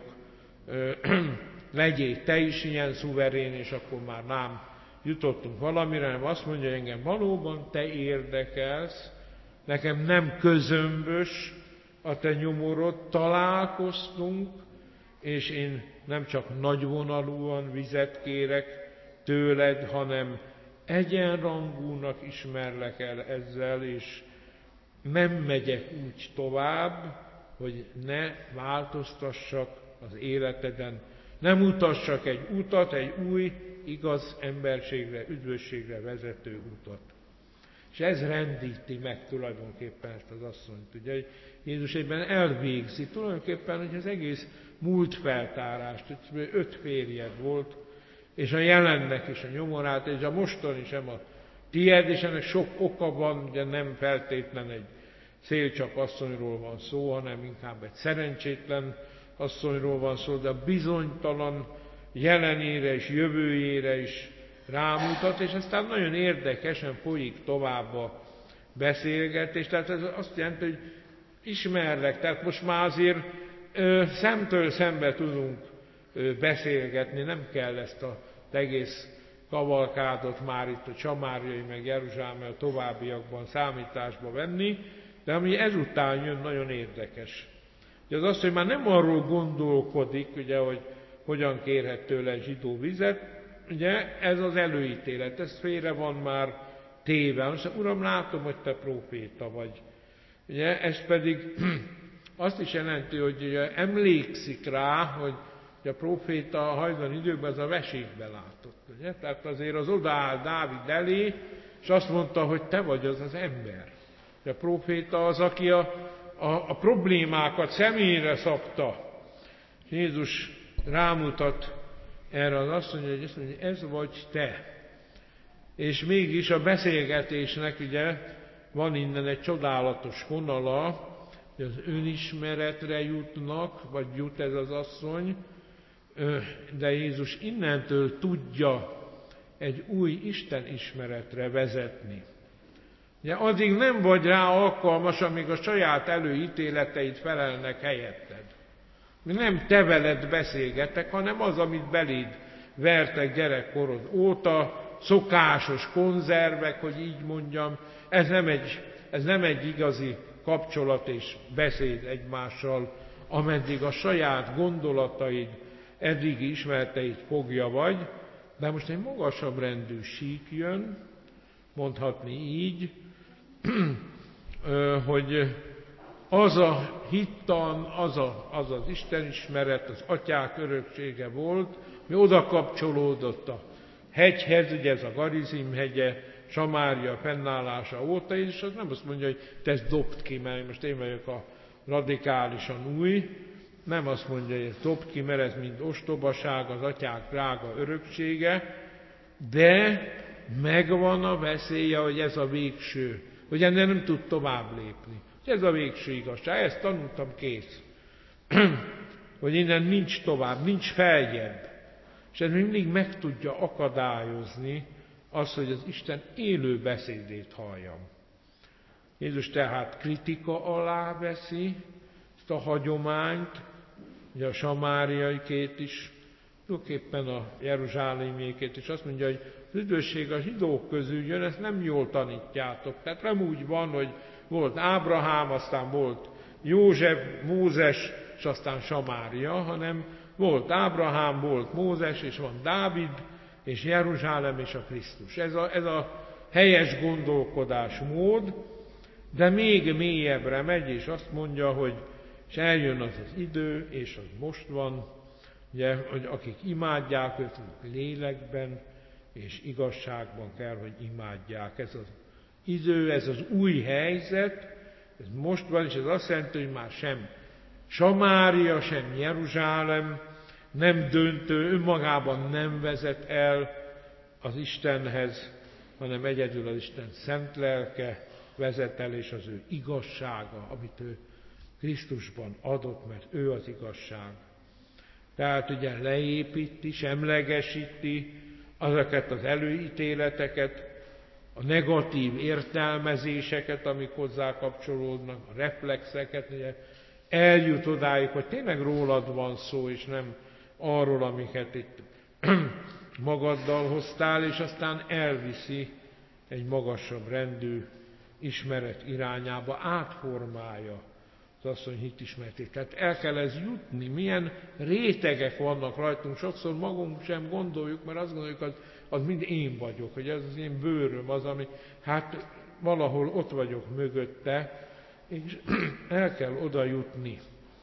legyél te is ilyen szuverén, és akkor már nem jutottunk valamire, hanem azt mondja, hogy engem valóban te érdekelsz, nekem nem közömbös a te nyomorod, találkoztunk, és én nem csak nagyvonalúan vizet kérek tőled, hanem egyenrangúnak ismerlek el ezzel, és nem megyek úgy tovább, hogy ne változtassak az életeden, nem mutassak egy utat, egy új, igaz emberségre, üdvösségre vezető utat. És ez rendíti meg tulajdonképpen ezt az asszonyt. Ugye, hogy Jézus egyben elvégzi tulajdonképpen, hogy az egész múlt feltárást, hogy 5 férjed volt, és a jelennek is a nyomorát, és a mostani sem a tied, és ennek sok oka van, ugye nem feltétlen egy szélcsap asszonyról van szó, hanem inkább egy szerencsétlen asszonyról van szó, de a bizonytalan jelenére és jövőjére is rámutat, és aztán nagyon érdekesen folyik tovább a beszélgetés. Tehát ez azt jelenti, hogy ismerlek, tehát most már azért szemtől szembe tudunk beszélgetni, nem kell ezt az egész kavalkádot már itt a Samáriai meg Jeruzsálem a továbbiakban számításba venni, de ami ezután jön, nagyon érdekes. Ugye az azt, hogy már nem arról gondolkodik, ugye, hogy hogyan kérhet tőle egy zsidó vizet, ugye ez az előítélet, ez félre van már téve. Most, Uram, látom, hogy te próféta vagy. Ugye, ez pedig azt is jelenti, hogy ugye emlékszik rá, hogy a próféta a hajdan időkben az a vesékbe látott. Ugye? Tehát azért az odaáll Dávid elé, és azt mondta, hogy te vagy az az ember. A próféta az, aki a problémákat személyre szabta. Jézus rámutat erre az asszonyra, hogy ez vagy te. És mégis a beszélgetésnek ugye van innen egy csodálatos vonala, hogy az önismeretre jutnak, vagy jut ez az asszony, de Jézus innentől tudja egy új Isten ismeretre vezetni. Ugye addig nem vagy rá alkalmas, amíg a saját előítéleteid felelnek helyetted. Nem te veled beszélgetek, hanem az, amit beléd vertek gyerekkorod óta, szokásos konzervek, hogy így mondjam, ez nem egy igazi kapcsolat és beszéd egymással, ameddig a saját gondolataid, eddigi ismereteid fogja vagy, de most egy magasabb rendű sík jön, mondhatni így, hogy az a hittan, az az istenismeret, az atyák öröksége volt, mi oda kapcsolódott a hegyhez, ugye ez a Garizim hegye, Samária fennállása óta, és az nem azt mondja, hogy te ezt dobd ki, mert most én vagyok a radikálisan új, nem azt mondja, hogy ezt dobd ki, mert ez mind ostobaság, az atyák drága öröksége, de megvan a veszélye, hogy ez a végső, hogy ennél nem tud tovább lépni. Ez a végső igazság, ezt tanultam, kész. Hogy innen nincs tovább, nincs feljebb. És ez mindig meg tudja akadályozni azt, hogy az Isten élő beszédét halljam. Jézus tehát kritika alá veszi ezt a hagyományt, ugye a samáriaikét is, tulajdonképpen a jeruzsálemiékét is, azt mondja, hogy az üdvösség a zsidók közül jön, ezt nem jól tanítjátok. Tehát nem úgy van, hogy volt Ábrahám, aztán volt József, Mózes, és aztán Samária, hanem volt Ábrahám, volt Mózes, és van Dávid, és Jeruzsálem, és a Krisztus. Ez a helyes gondolkodásmód, de még mélyebbre megy, és azt mondja, hogy és eljön az az idő, és az most van, ugye, hogy akik imádják őt lélekben és igazságban kell, hogy imádják. Ez az idő, ez az új helyzet, ez most van, és ez azt jelenti, hogy már sem Samária, sem Jeruzsálem nem döntő, önmagában nem vezet el az Istenhez, hanem egyedül az Isten szent lelke vezet el, és az ő igazsága, amit ő Krisztusban adott, mert ő az igazság. Tehát ugye leépíti, semlegesíti azokat az előítéleteket, a negatív értelmezéseket, amik hozzá kapcsolódnak, a reflexeket, ugye eljut odáig, hogy tényleg rólad van szó, és nem arról, amiket itt magaddal hoztál, és aztán elviszi egy magasabb rendű ismeret irányába, átformálja az asszony hitismeretét. Tehát el kell ez jutni, milyen rétegek vannak rajtunk, sokszor magunk sem gondoljuk, mert azt gondoljuk, az mind én vagyok, hogy ez az én bőröm, az, ami, hát valahol ott vagyok mögötte, és el kell oda jutni.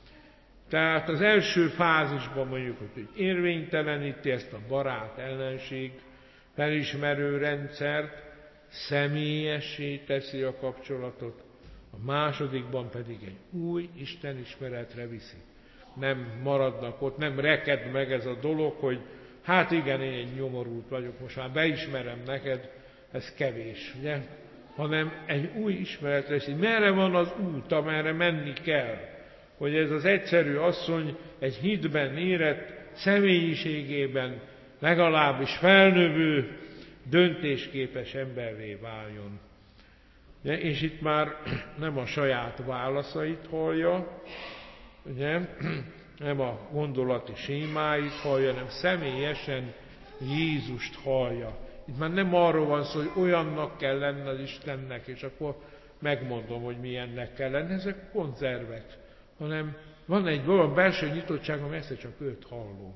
Tehát az első fázisban mondjuk, hogy érvényteleníti ezt a barát-ellenség felismerő rendszert, személyessé teszi a kapcsolatot, a másodikban pedig egy új istenismeretre viszi. Nem maradnak ott, nem reked meg ez a dolog, hogy hát igen, én egy nyomorult vagyok, most már beismerem neked, ez kevés, ugye? Hanem egy új ismeretre viszi. Merre van az út, amerre menni kell? Hogy ez az egyszerű asszony egy hitben érett személyiségében legalábbis felnövő, döntésképes emberré váljon. És itt már nem a saját válaszait hallja, ugye? Nem a gondolati sémáit hallja, hanem személyesen Jézust hallja. Itt már nem arról van szó, hogy olyannak kell lenni az Istennek, és akkor megmondom, hogy milyennek kell lenni, ezek konzervek, hanem van egy olyan belső nyitottság, ami egyszer csak őt hallom.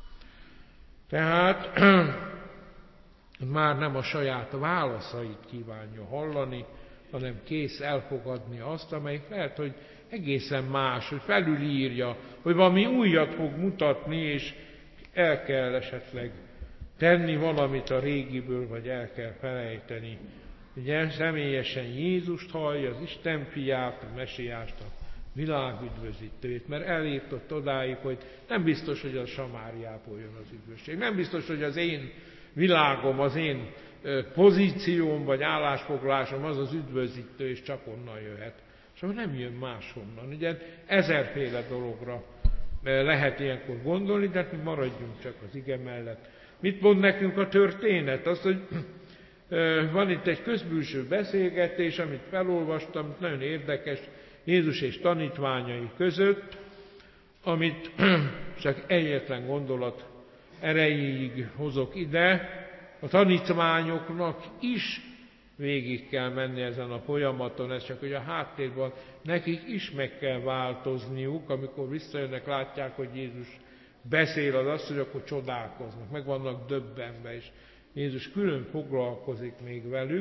Tehát már nem a saját válaszait kívánja hallani, hanem kész elfogadni azt, amelyik lehet, hogy egészen más, hogy felülírja, hogy valami újat fog mutatni, és el kell esetleg tenni valamit a régiből, vagy el kell felejteni. Ugye személyesen Jézust hallja, az Isten fiát, a Mesiást, a világ üdvözítőjét, mert eljutott odáig, hogy nem biztos, hogy az Samáriából jön az üdvösség. Nem biztos, hogy az én világom, az én pozícióm vagy állásfoglalásom az az üdvözítő, és csak onnan jöhet. És akkor nem jön máshonnan. Ugye ezerféle dologra lehet ilyenkor gondolni, de mi maradjunk csak az ige mellett. Mit mond nekünk a történet? Azt, hogy van itt egy közbülső beszélgetés, amit felolvastam, nagyon érdekes, Jézus és tanítványai között, amit csak egyetlen gondolat erejéig hozok ide. A tanítványoknak is végig kell menni ezen a folyamaton, ez csak hogy a háttérben nekik is meg kell változniuk, amikor visszajönnek, látják, hogy Jézus beszél, az, hogy akkor csodálkoznak, meg vannak döbbenve, és Jézus külön foglalkozik még velük,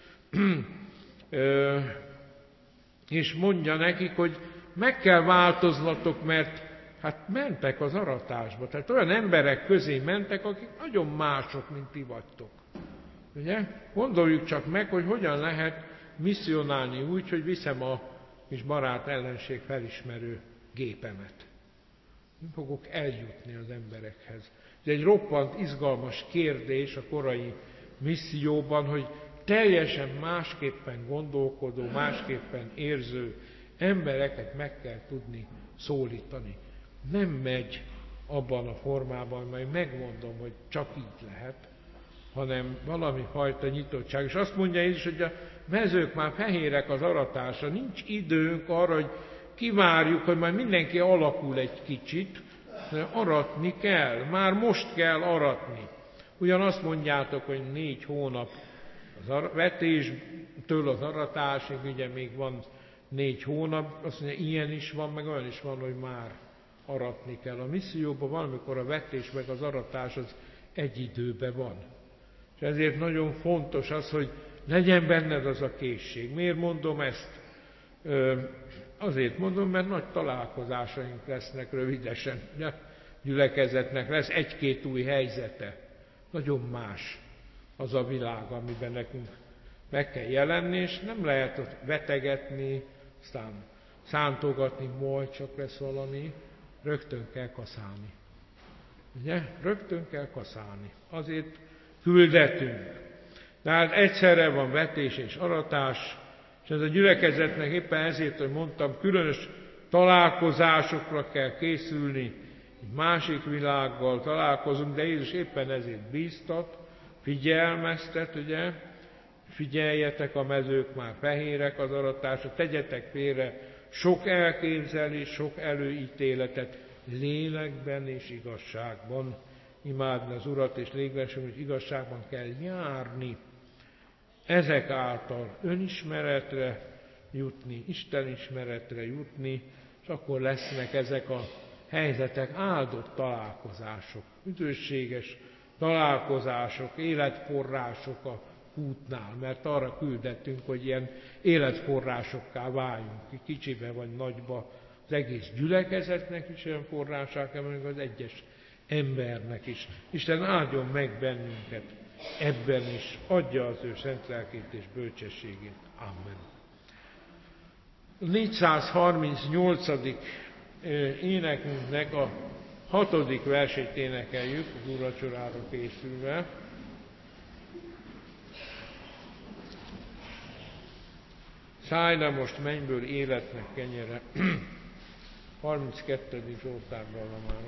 és mondja nekik, hogy meg kell változnatok, mert hát mentek az aratásba. Tehát olyan emberek közé mentek, akik nagyon mások, mint ti vagytok. Ugye? Gondoljuk csak meg, hogy hogyan lehet misszionálni úgy, hogy viszem a kis barát ellenség felismerő gépemet. Nem fogok eljutni az emberekhez. Ez egy roppant izgalmas kérdés a korai misszióban, hogy teljesen másképpen gondolkodó, másképpen érző embereket meg kell tudni szólítani. Nem megy abban a formában, majd megmondom, hogy csak így lehet, hanem valami fajta nyitottság. És azt mondja Jézus, hogy a mezők már fehérek az aratásra, nincs időnk arra, hogy kivárjuk, hogy majd mindenki alakul egy kicsit, de aratni kell, már most kell aratni. Ugyan azt mondjátok, hogy 4 hónap az vetéstől az aratásig, ugye még van 4 hónap, azt mondja, ilyen is van, meg olyan is van, hogy már aratni kell. A misszióban valamikor a vetés meg az aratás az egy időben van. És ezért nagyon fontos az, hogy legyen benned az a készség. Miért mondom ezt? Azért mondom, mert nagy találkozásaink lesznek rövidesen. Gyülekezetnek lesz 1-2 új helyzete. Nagyon más az a világ, amiben nekünk meg kell jelenni, és nem lehet ott vetegetni, aztán szántogatni, majd csak lesz valami, rögtön kell kaszálni. Ugye? Rögtön kell kaszálni. Azért küldetünk. Tehát egyszerre van vetés és aratás, és ez a gyülekezetnek éppen ezért, hogy mondtam, különös találkozásokra kell készülni, egy másik világgal találkozunk, de Jézus éppen ezért bíztat, figyelmeztet, ugye, figyeljetek, a mezők már fehérek az aratásra, tegyetek félre sok elképzelés, sok előítéletet, lélekben és igazságban. Imádni az Urat és lélekben, hogy igazságban kell járni. Ezek által önismeretre jutni, Isten ismeretre jutni, és akkor lesznek ezek a helyzetek áldott találkozások, üdvösséges találkozások, életforrások a útnál, mert arra küldettünk, hogy ilyen életforrásokká váljunk, kicsibe vagy nagyba, az egész gyülekezetnek is olyan forrásá kell, meg az egyes embernek is. Isten áldjon meg bennünket ebben is, adja az ő szent lelkét és bölcsességét. Amen. A 438. énekünknek a 6. versét énekeljük, az úrvacsorára készülve. Szállj most mennyből életnek kenyere. 32. Zsoltárban van már.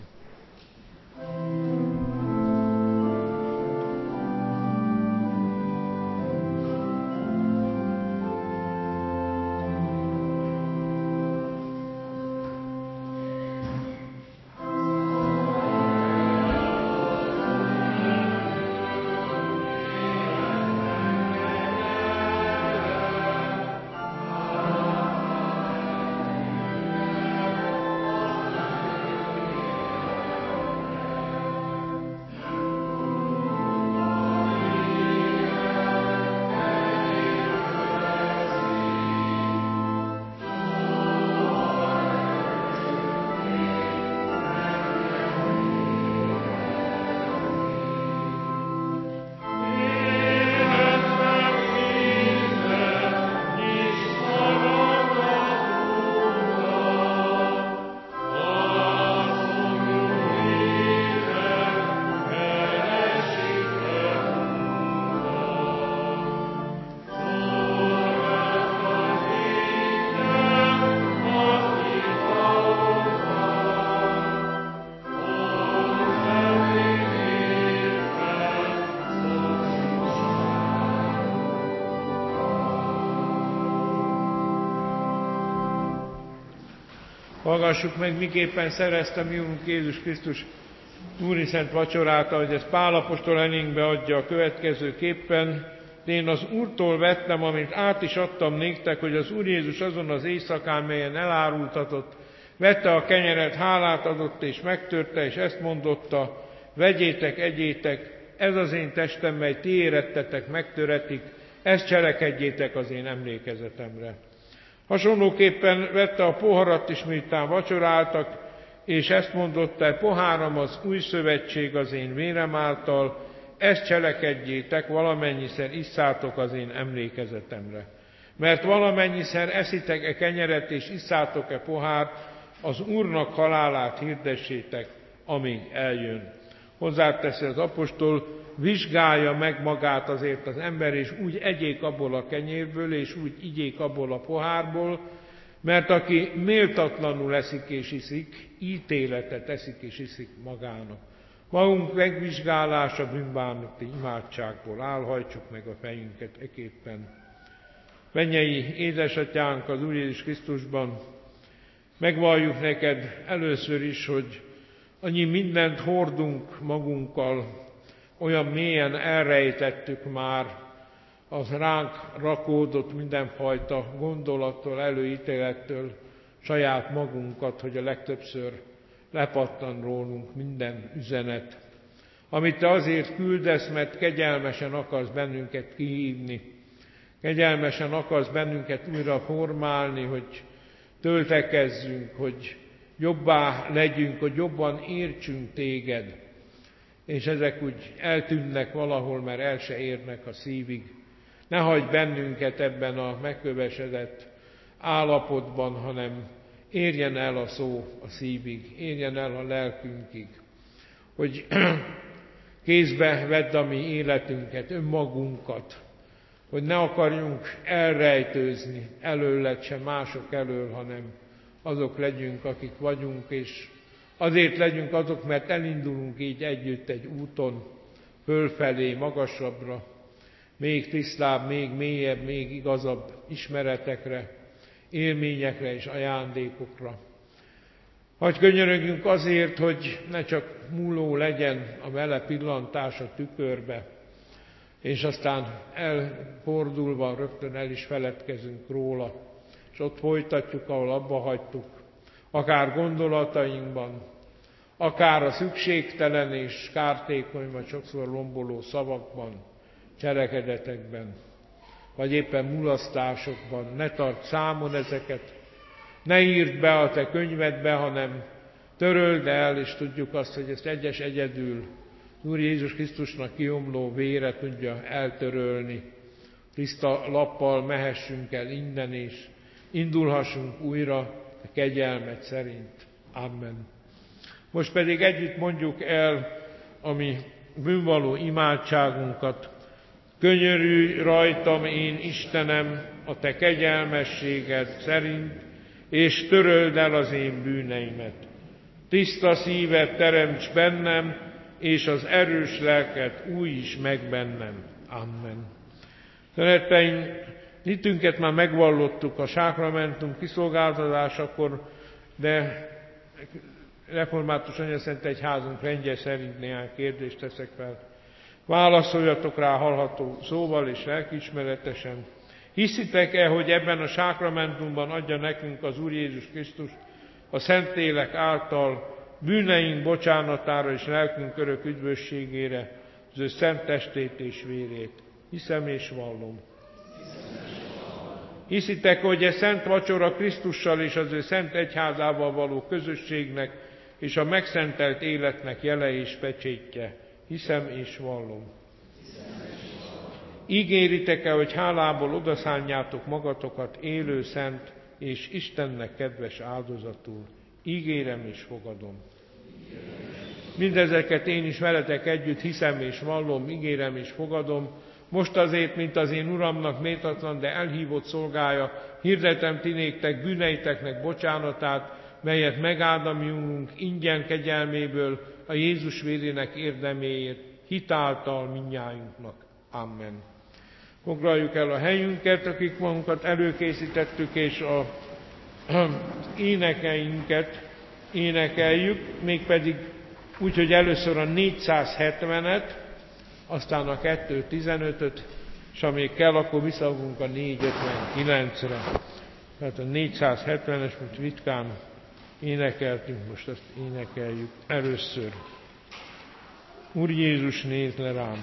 Hallgassuk meg, miképpen szerezte mi Úrunk Jézus Krisztus úri szent vacsorát, ahogy ezt Pál apostol elénkbe adja a következőképpen. Én az Úrtól vettem, amit át is adtam néktek, hogy az Úr Jézus azon az éjszakán, melyen elárultatott, vette a kenyeret, hálát adott és megtörte, és ezt mondotta: vegyétek, egyétek, ez az én testem, mely ti érettetek, megtöretik, ezt cselekedjétek az én emlékezetemre. Hasonlóképpen vette a poharat is, miután vacsoráltak, és ezt mondotta: poháram az új szövetség az én vérem által, ezt cselekedjétek, valamennyiszer isszátok az én emlékezetemre. Mert valamennyiszer eszitek e kenyeret és isszátok e pohárt, az Úrnak halálát hirdessétek, amíg eljön. Hozzáteszi az apostol: vizsgálja meg magát azért az ember, és úgy egyék abból a kenyérből, és úgy igyék abból a pohárból, mert aki méltatlanul eszik és iszik, ítéletet eszik és iszik magának. Magunk megvizsgálása bűnbánati imádságból áll, hajtsuk meg a fejünket eképpen. Mennyei édesatyánk az Úr Jézus Krisztusban, megvalljuk neked először is, hogy annyi mindent hordunk magunkkal, olyan mélyen elrejtettük már az ránk rakódott mindenfajta gondolattól, előítélettől saját magunkat, hogy a legtöbbször lepattan rólunk minden üzenet, amit te azért küldesz, mert kegyelmesen akarsz bennünket kihívni, kegyelmesen akarsz bennünket újra formálni, hogy töltekezzünk, hogy jobbá legyünk, hogy jobban értsünk téged, és ezek úgy eltűnnek valahol, mert el se érnek a szívig. Ne hagyj bennünket ebben a megkövesedett állapotban, hanem érjen el a szó a szívig, érjen el a lelkünkig, hogy kézbe vedd a mi életünket, önmagunkat, hogy ne akarjunk elrejtőzni előled, sem mások elől, hanem azok legyünk, akik vagyunk, és azért legyünk azok, mert elindulunk így együtt egy úton, fölfelé, magasabbra, még tisztább, még mélyebb, még igazabb ismeretekre, élményekre és ajándékokra. Hadd könyörögjünk azért, hogy ne csak múló legyen a vele pillantás a tükörbe, és aztán elfordulva rögtön el is feledkezünk róla, és ott folytatjuk, ahol abba hagytuk, akár gondolatainkban, akár a szükségtelen és kártékony, vagy sokszor lomboló szavakban, cselekedetekben, vagy éppen mulasztásokban. Ne tarts számon ezeket, ne írd be a te könyvedbe, hanem töröld el, és tudjuk azt, hogy ezt egyedül Úr Jézus Krisztusnak kiomló vére tudja eltörölni. Tiszta lappal mehessünk el innen, és indulhassunk újra a kegyelmed szerint. Amen. Most pedig együtt mondjuk el a mi bűnvaló imádságunkat. Könyörülj rajtam, én Istenem, a te kegyelmességed szerint, és töröld el az én bűneimet. Tiszta szívet teremts bennem, és az erős lelket újíts meg bennem. Amen. Szeretteim, hitünket már megvallottuk a sákramentum kiszolgáltatásakor, de református anyaszent egyházunk rendje szerint néhány kérdést teszek fel. Válaszoljatok rá hallható szóval és lelkiismeretesen. Hiszitek-e, hogy ebben a sákramentumban adja nekünk az Úr Jézus Krisztus a Szentlélek által bűneink bocsánatára és lelkünk örök üdvösségére az ő szent testét és vérét? Hiszem és vallom. Hiszitek, hogy ez szent vacsora Krisztussal és az ő szent egyházával való közösségnek és a megszentelt életnek jele és pecsétje? Hiszem és vallom. Ígéritek-e, hogy hálából odaszánjátok magatokat élő, szent és Istennek kedves áldozatul? Ígérem és fogadom. Mindezeket én is veletek együtt hiszem és vallom, ígérem és fogadom. Most azért, mint az én Uramnak méltatlan, de elhívott szolgája, hirdetem ti néktek bűneiteknek bocsánatát, melyet megáld a mi Úrunk ingyen kegyelméből a Jézus vérének érdeméért, hitáltal mindnyájunknak. Amen. Foglaljuk el a helyünket, akik magunkat előkészítettük, és a énekeinket énekeljük, mégpedig úgy, hogy először a 470-et, aztán a 215-öt, és ha még kell, akkor visszavunk a 459-re. Tehát a 470-es, mint ritkán énekeltünk, most ezt énekeljük először. Úr Jézus, nézd le rám!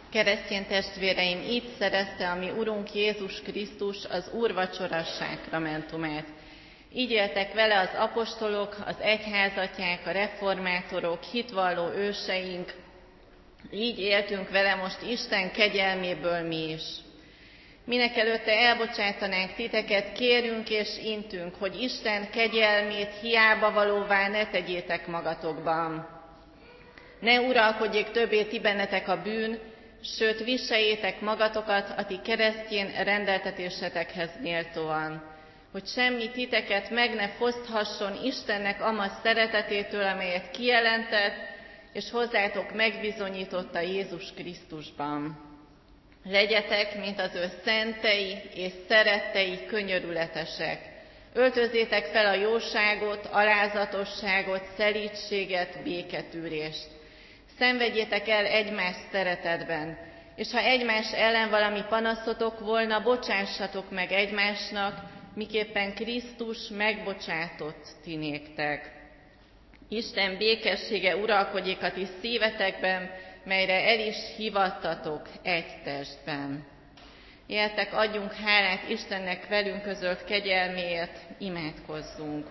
Keresztény testvéreim, így szerezte a mi Urunk Jézus Krisztus az úrvacsora sákramentumát. Így éltek vele az apostolok, az egyházatják, a reformátorok, hitvalló őseink. Így éltünk vele most Isten kegyelméből mi is. Mindenekelőtte elbocsátanánk titeket, kérünk és intünk, hogy Isten kegyelmét hiába valóvá ne tegyétek magatokban. Ne uralkodjék többé ti bennetek a bűn, sőt viseljétek magatokat a ti keresztény rendeltetésetekhez méltóan, hogy semmi titeket meg ne foszthasson Istennek ama szeretetétől, amelyet kijelentett, és hozzátok megbizonyította Jézus Krisztusban. Legyetek, mint az ő szentei és szerettei könyörületesek. Öltözzétek fel a jóságot, alázatosságot, szelídséget, béketűrést. Szenvedjétek el egymást szeretetben, és ha egymás ellen valami panaszotok volna, bocsássatok meg egymásnak, miképpen Krisztus megbocsátott ti néktek. Isten békessége uralkodjék a ti szívetekben, melyre el is hivattatok egy testben. Jöjjetek, adjunk hálát Istennek velünk közölt kegyelméért, imádkozzunk.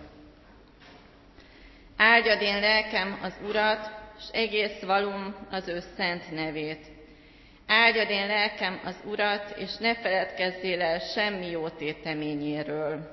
Áldjad én lelkem az Urat, s egész valóm az ő szent nevét. Áldjad én lelkem az Urat, és ne feledkezzél el semmi jó téteményéről.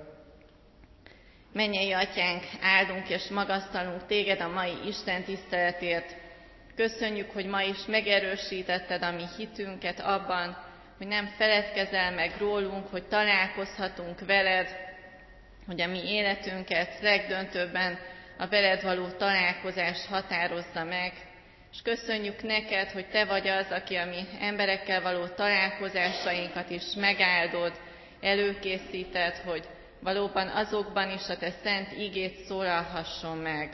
Mennyei Atyánk, áldunk és magasztalunk téged a mai Isten tiszteletért. Köszönjük, hogy ma is megerősítetted a mi hitünket abban, hogy nem feledkezel meg rólunk, hogy találkozhatunk veled, hogy a mi életünket legdöntőbben a veled való találkozás határozza meg, és köszönjük neked, hogy te vagy az, aki a mi emberekkel való találkozásainkat is megáldod, előkészíted, hogy valóban azokban is a te szent igét szólalhasson meg.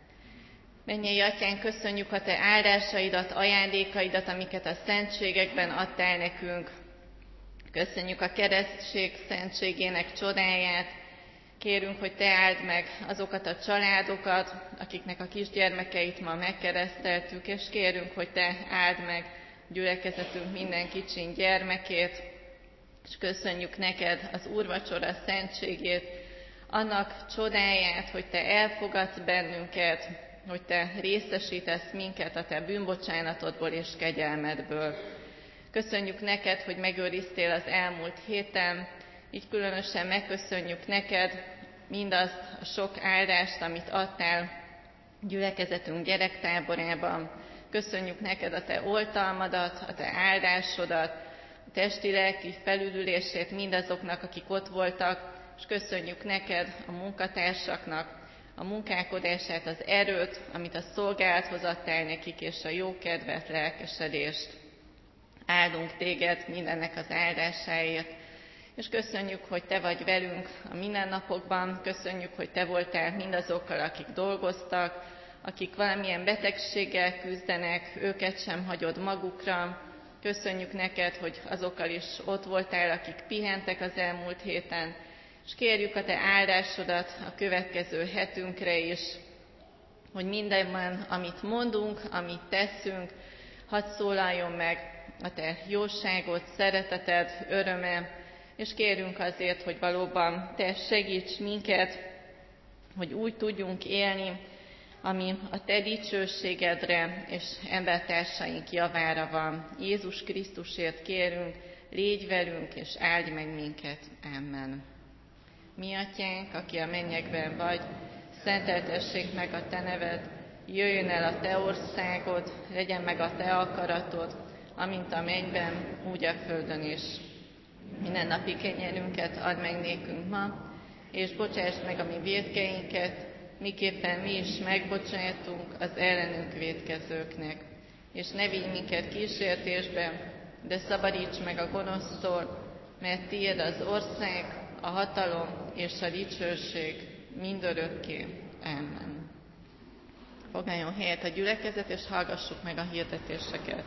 Mennyei Atyánk, köszönjük a te áldásaidat, ajándékaidat, amiket a szentségekben adtál nekünk. Köszönjük a keresztség szentségének csodáját. Kérünk, hogy te áld meg azokat a családokat, akiknek a kisgyermekeit ma megkereszteltük, és kérünk, hogy te áld meg gyülekezetünk minden kicsin gyermekét, és köszönjük neked az úrvacsora szentségét, annak csodáját, hogy te elfogadsz bennünket, hogy te részesítesz minket a te bűnbocsánatodból és kegyelmedből. Köszönjük neked, hogy megőriztél az elmúlt héten, így különösen megköszönjük neked mindazt a sok áldást, amit adtál gyülekezetünk gyerektáborában. Köszönjük neked a te oltalmadat, a te áldásodat, a testi-lelki felüdülését mindazoknak, akik ott voltak, és köszönjük neked a munkatársaknak a munkálkodását, az erőt, amit a szolgálathoz adtál nekik, és a jó kedvet, lelkesedést. Áldunk téged mindennek az áldásáért, és köszönjük, hogy te vagy velünk a mindennapokban, köszönjük, hogy te voltál mindazokkal, akik dolgoztak, akik valamilyen betegséggel küzdenek, őket sem hagyod magukra. Köszönjük neked, hogy azokkal is ott voltál, akik pihentek az elmúlt héten, és kérjük a te áldásodat a következő hetünkre is, hogy mindenben, amit mondunk, amit teszünk, hadd szólaljon meg a te jóságod, szereteted, öröme, és kérünk azért, hogy valóban te segíts minket, hogy úgy tudjunk élni, ami a te dicsőségedre és embertársaink javára van. Jézus Krisztusért kérünk, légy velünk és áldj meg minket. Amen. Mi Atyánk, aki a mennyekben vagy, szenteltessék meg a te neved, jöjjön el a te országod, legyen meg a te akaratod, amint a mennyben, úgy a földön is. Minden napi kenyerünket add meg nékünk ma, és bocsásd meg a mi vétkeinket, miképpen mi is megbocsátunk az ellenünk vétkezőknek. És ne vigy minket kísértésbe, de szabadíts meg a gonosztól, mert tiéd az ország, a hatalom és a dicsőség mindörökké. Amen. Foglaljon helyet a gyülekezet, és hallgassuk meg a hirdetéseket.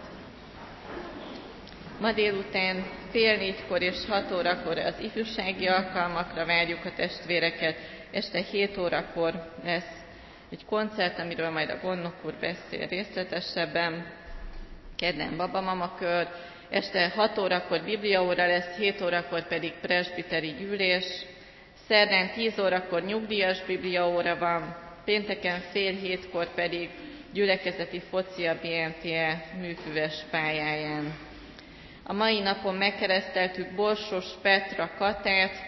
Ma délután fél 4-kor és 6 órakor az ifjúsági alkalmakra várjuk a testvéreket. Este 7 órakor lesz egy koncert, amiről majd a gondnok úr beszél részletesebben. kedden babamamakör, este 6 órakor bibliaóra lesz, 7 órakor pedig presbiteri gyűlés, szerdán 10 órakor nyugdíjas bibliaóra van, pénteken fél 7-kor pedig gyülekezeti foci a BNTE műfüves pályáján. A mai napon megkereszteltük Borsos Petra Katát,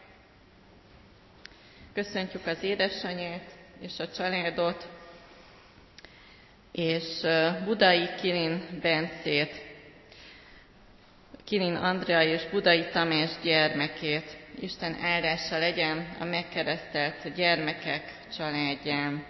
köszöntjük az édesanyját és a családot, és Budai Kilin Bencét, Kilin Andrea és Budai Tamás gyermekét. Isten áldása legyen a megkeresztelt gyermekek családján.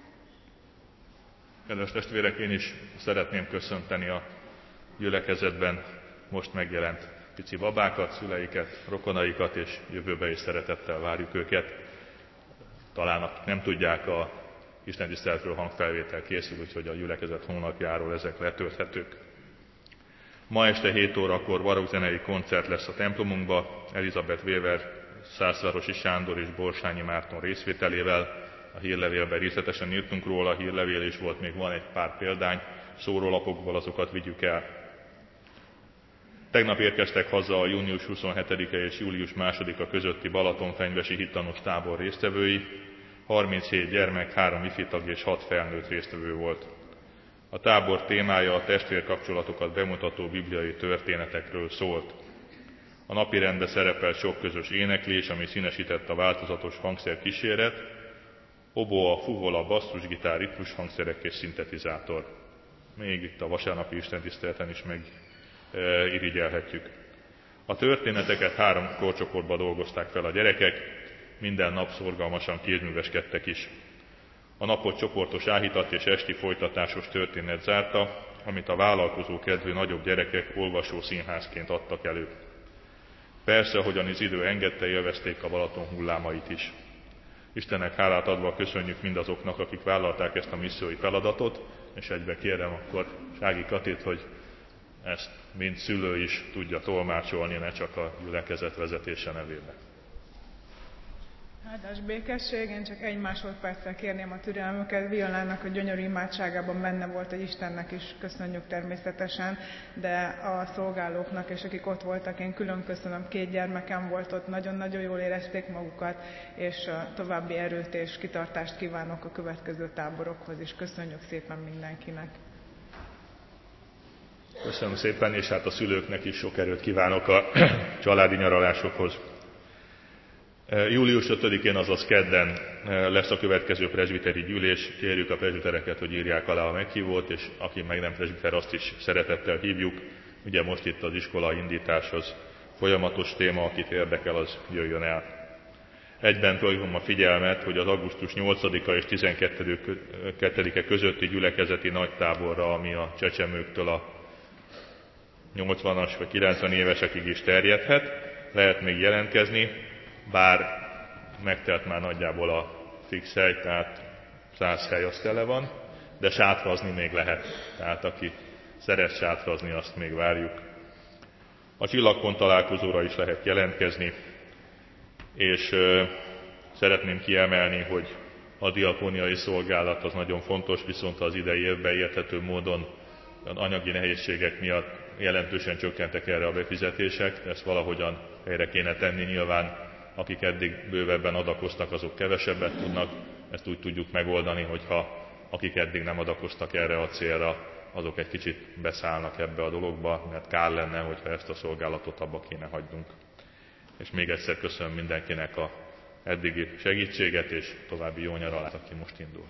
Kedves testvérek, én is szeretném köszönteni a gyülekezetben most megjelent pici babákat, szüleiket, rokonaikat, és jövőbe is szeretettel várjuk őket. Talán akik nem tudják, a istentiszteletről hangfelvétel készül, úgyhogy a gyülekezet honlapjáról ezek letölthetők. Ma este 7 órakor barokzenei koncert lesz a templomunkban, Elizabeth Weber, Szászvárosi Sándor és Borsányi Márton részvételével. A hírlevélben részletesen írtunk róla, a hírlevél is volt, még van egy pár példány, szórólapokból azokat vigyük el. Tegnap érkeztek haza a június 27-e és július 2-a közötti Balatonfenyvesi hittanos tábor résztvevői. 37 gyermek, 3 ifitag és 6 felnőtt résztvevő volt. A tábor témája a testvérkapcsolatokat bemutató bibliai történetekről szólt. A napirendben szerepel sok közös éneklés, ami színesített a változatos hangszerkíséret, oboa, fuvola, basszusgitár, ritmushangszerek és szintetizátor. Még itt a vasárnapi istentiszteleten is megirigyelhetjük. A történeteket 3 korcsoportba dolgozták fel a gyerekek, minden nap szorgalmasan kézműveskedtek is. A napot csoportos áhítat és esti folytatásos történet zárta, amit a vállalkozó kedvű nagyobb gyerekek olvasó színházként adtak elő. Persze, ahogyan az idő engedte, élvezték a Balaton hullámait is. Istennek hálát adva köszönjük mindazoknak, akik vállalták ezt a missziói feladatot, és egybe kérem akkor Sági Katit, hogy ezt mint szülő is tudja tolmácsolni, ne csak a gyülekezet vezetése nevében. Áldás békesség, én csak 1 másodperccel kérném a türelmüket. Violának a gyönyörű imádságában benne volt, hogy Istennek is köszönjük természetesen, de a szolgálóknak és akik ott voltak, én külön köszönöm, 2 gyermekem volt ott, nagyon-nagyon jól érezték magukat, és további erőt és kitartást kívánok a következő táborokhoz is. Köszönjük szépen mindenkinek! Köszönöm szépen, és hát a szülőknek is sok erőt kívánok a családi nyaralásokhoz. Július 5-én, azaz kedden lesz a következő presbiteri gyűlés. Kérjük a presbitereket, hogy írják alá a meghívót, és aki meg nem presbiter, azt is szeretettel hívjuk. Ugye most itt az iskola indítás az folyamatos téma, akit érdekel, az jöjjön el. Egyben fölhívom a figyelmet, hogy az augusztus 8-a és 12-e közötti gyülekezeti nagytáborra, ami a csecsemőktől a 80-as vagy 90 évesekig is terjedhet, lehet még jelentkezni, bár megtelt már nagyjából a fix hely, tehát 100 hely az tele van, de sátrazni még lehet. Tehát aki szeret sátrazni, azt még várjuk. A Csillagpont találkozóra is lehet jelentkezni, és szeretném kiemelni, hogy a diakóniai szolgálat az nagyon fontos, viszont az idei évben érthető módon anyagi nehézségek miatt jelentősen csökkentek erre a befizetések, ezt valahogyan helyre kéne tenni. Nyilván akik eddig bővebben adakoztak, azok kevesebbet tudnak, ezt úgy tudjuk megoldani, hogyha akik eddig nem adakoztak erre a célra, azok egy kicsit beszállnak ebbe a dologba, mert kár lenne, hogyha ezt a szolgálatot abba kéne hagynunk. És még egyszer köszönöm mindenkinek a eddigi segítséget, és további jó nyaralást, aki most indul.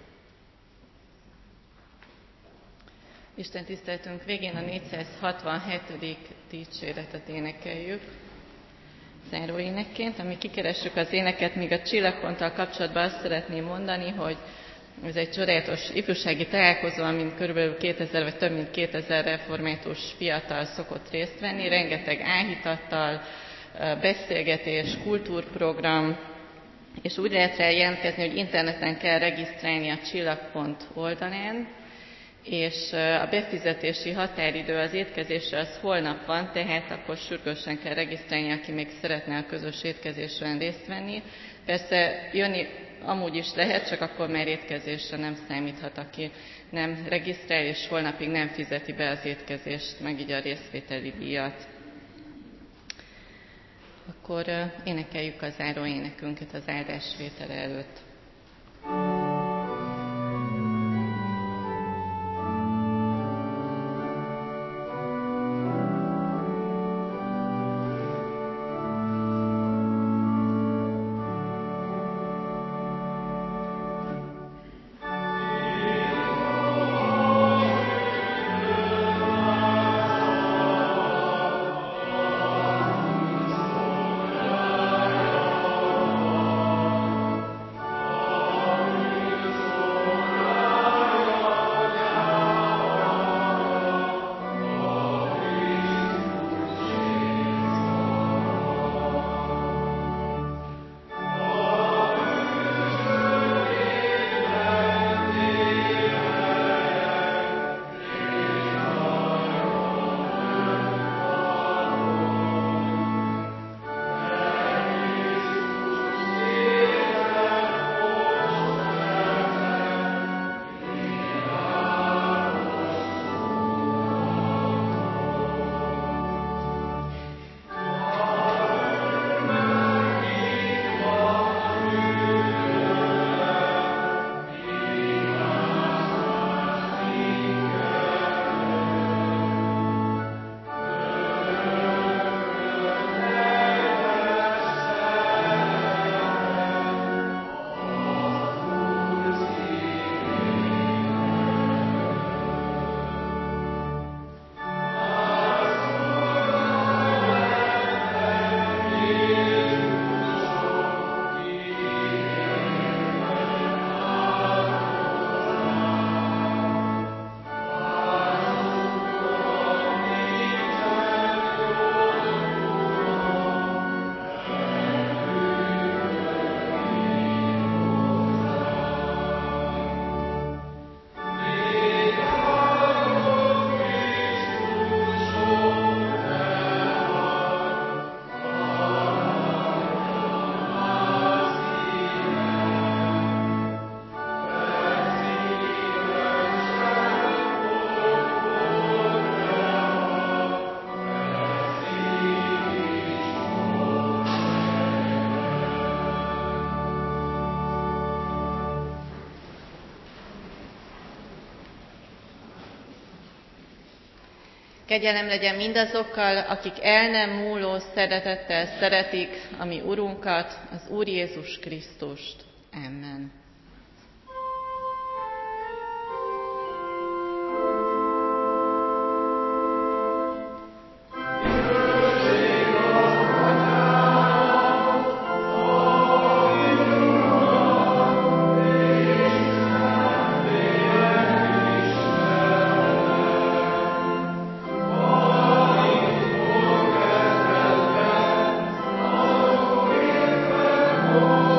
Isten tiszteltünk végén a 467. dicséretet énekeljük záróénekként. Amíg kikeressük az éneket, még a Csillagponttal kapcsolatban azt szeretném mondani, hogy ez egy csodálatos ifjúsági találkozó, amin körülbelül 2000 vagy több mint 2000 református fiatal szokott részt venni, rengeteg áhítattal, beszélgetés, kultúrprogram, és úgy lehet rá jelentkezni, hogy interneten kell regisztrálni a Csillagpont oldalán, és a befizetési határidő az étkezésre az holnap van, tehát akkor sürgősen kell regisztrálni, aki még szeretne a közös étkezésben részt venni. Persze jönni amúgy is lehet, csak akkor már étkezésre nem számíthat, aki nem regisztrál, és holnapig nem fizeti be az étkezést, meg így a részvételi díjat. Akkor énekeljük az záró énekünket az áldásvétel előtt. Kegyelem legyen mindazokkal, akik el nem múló szeretettel szeretik a mi Urunkat, az Úr Jézus Krisztust. Amen. Oh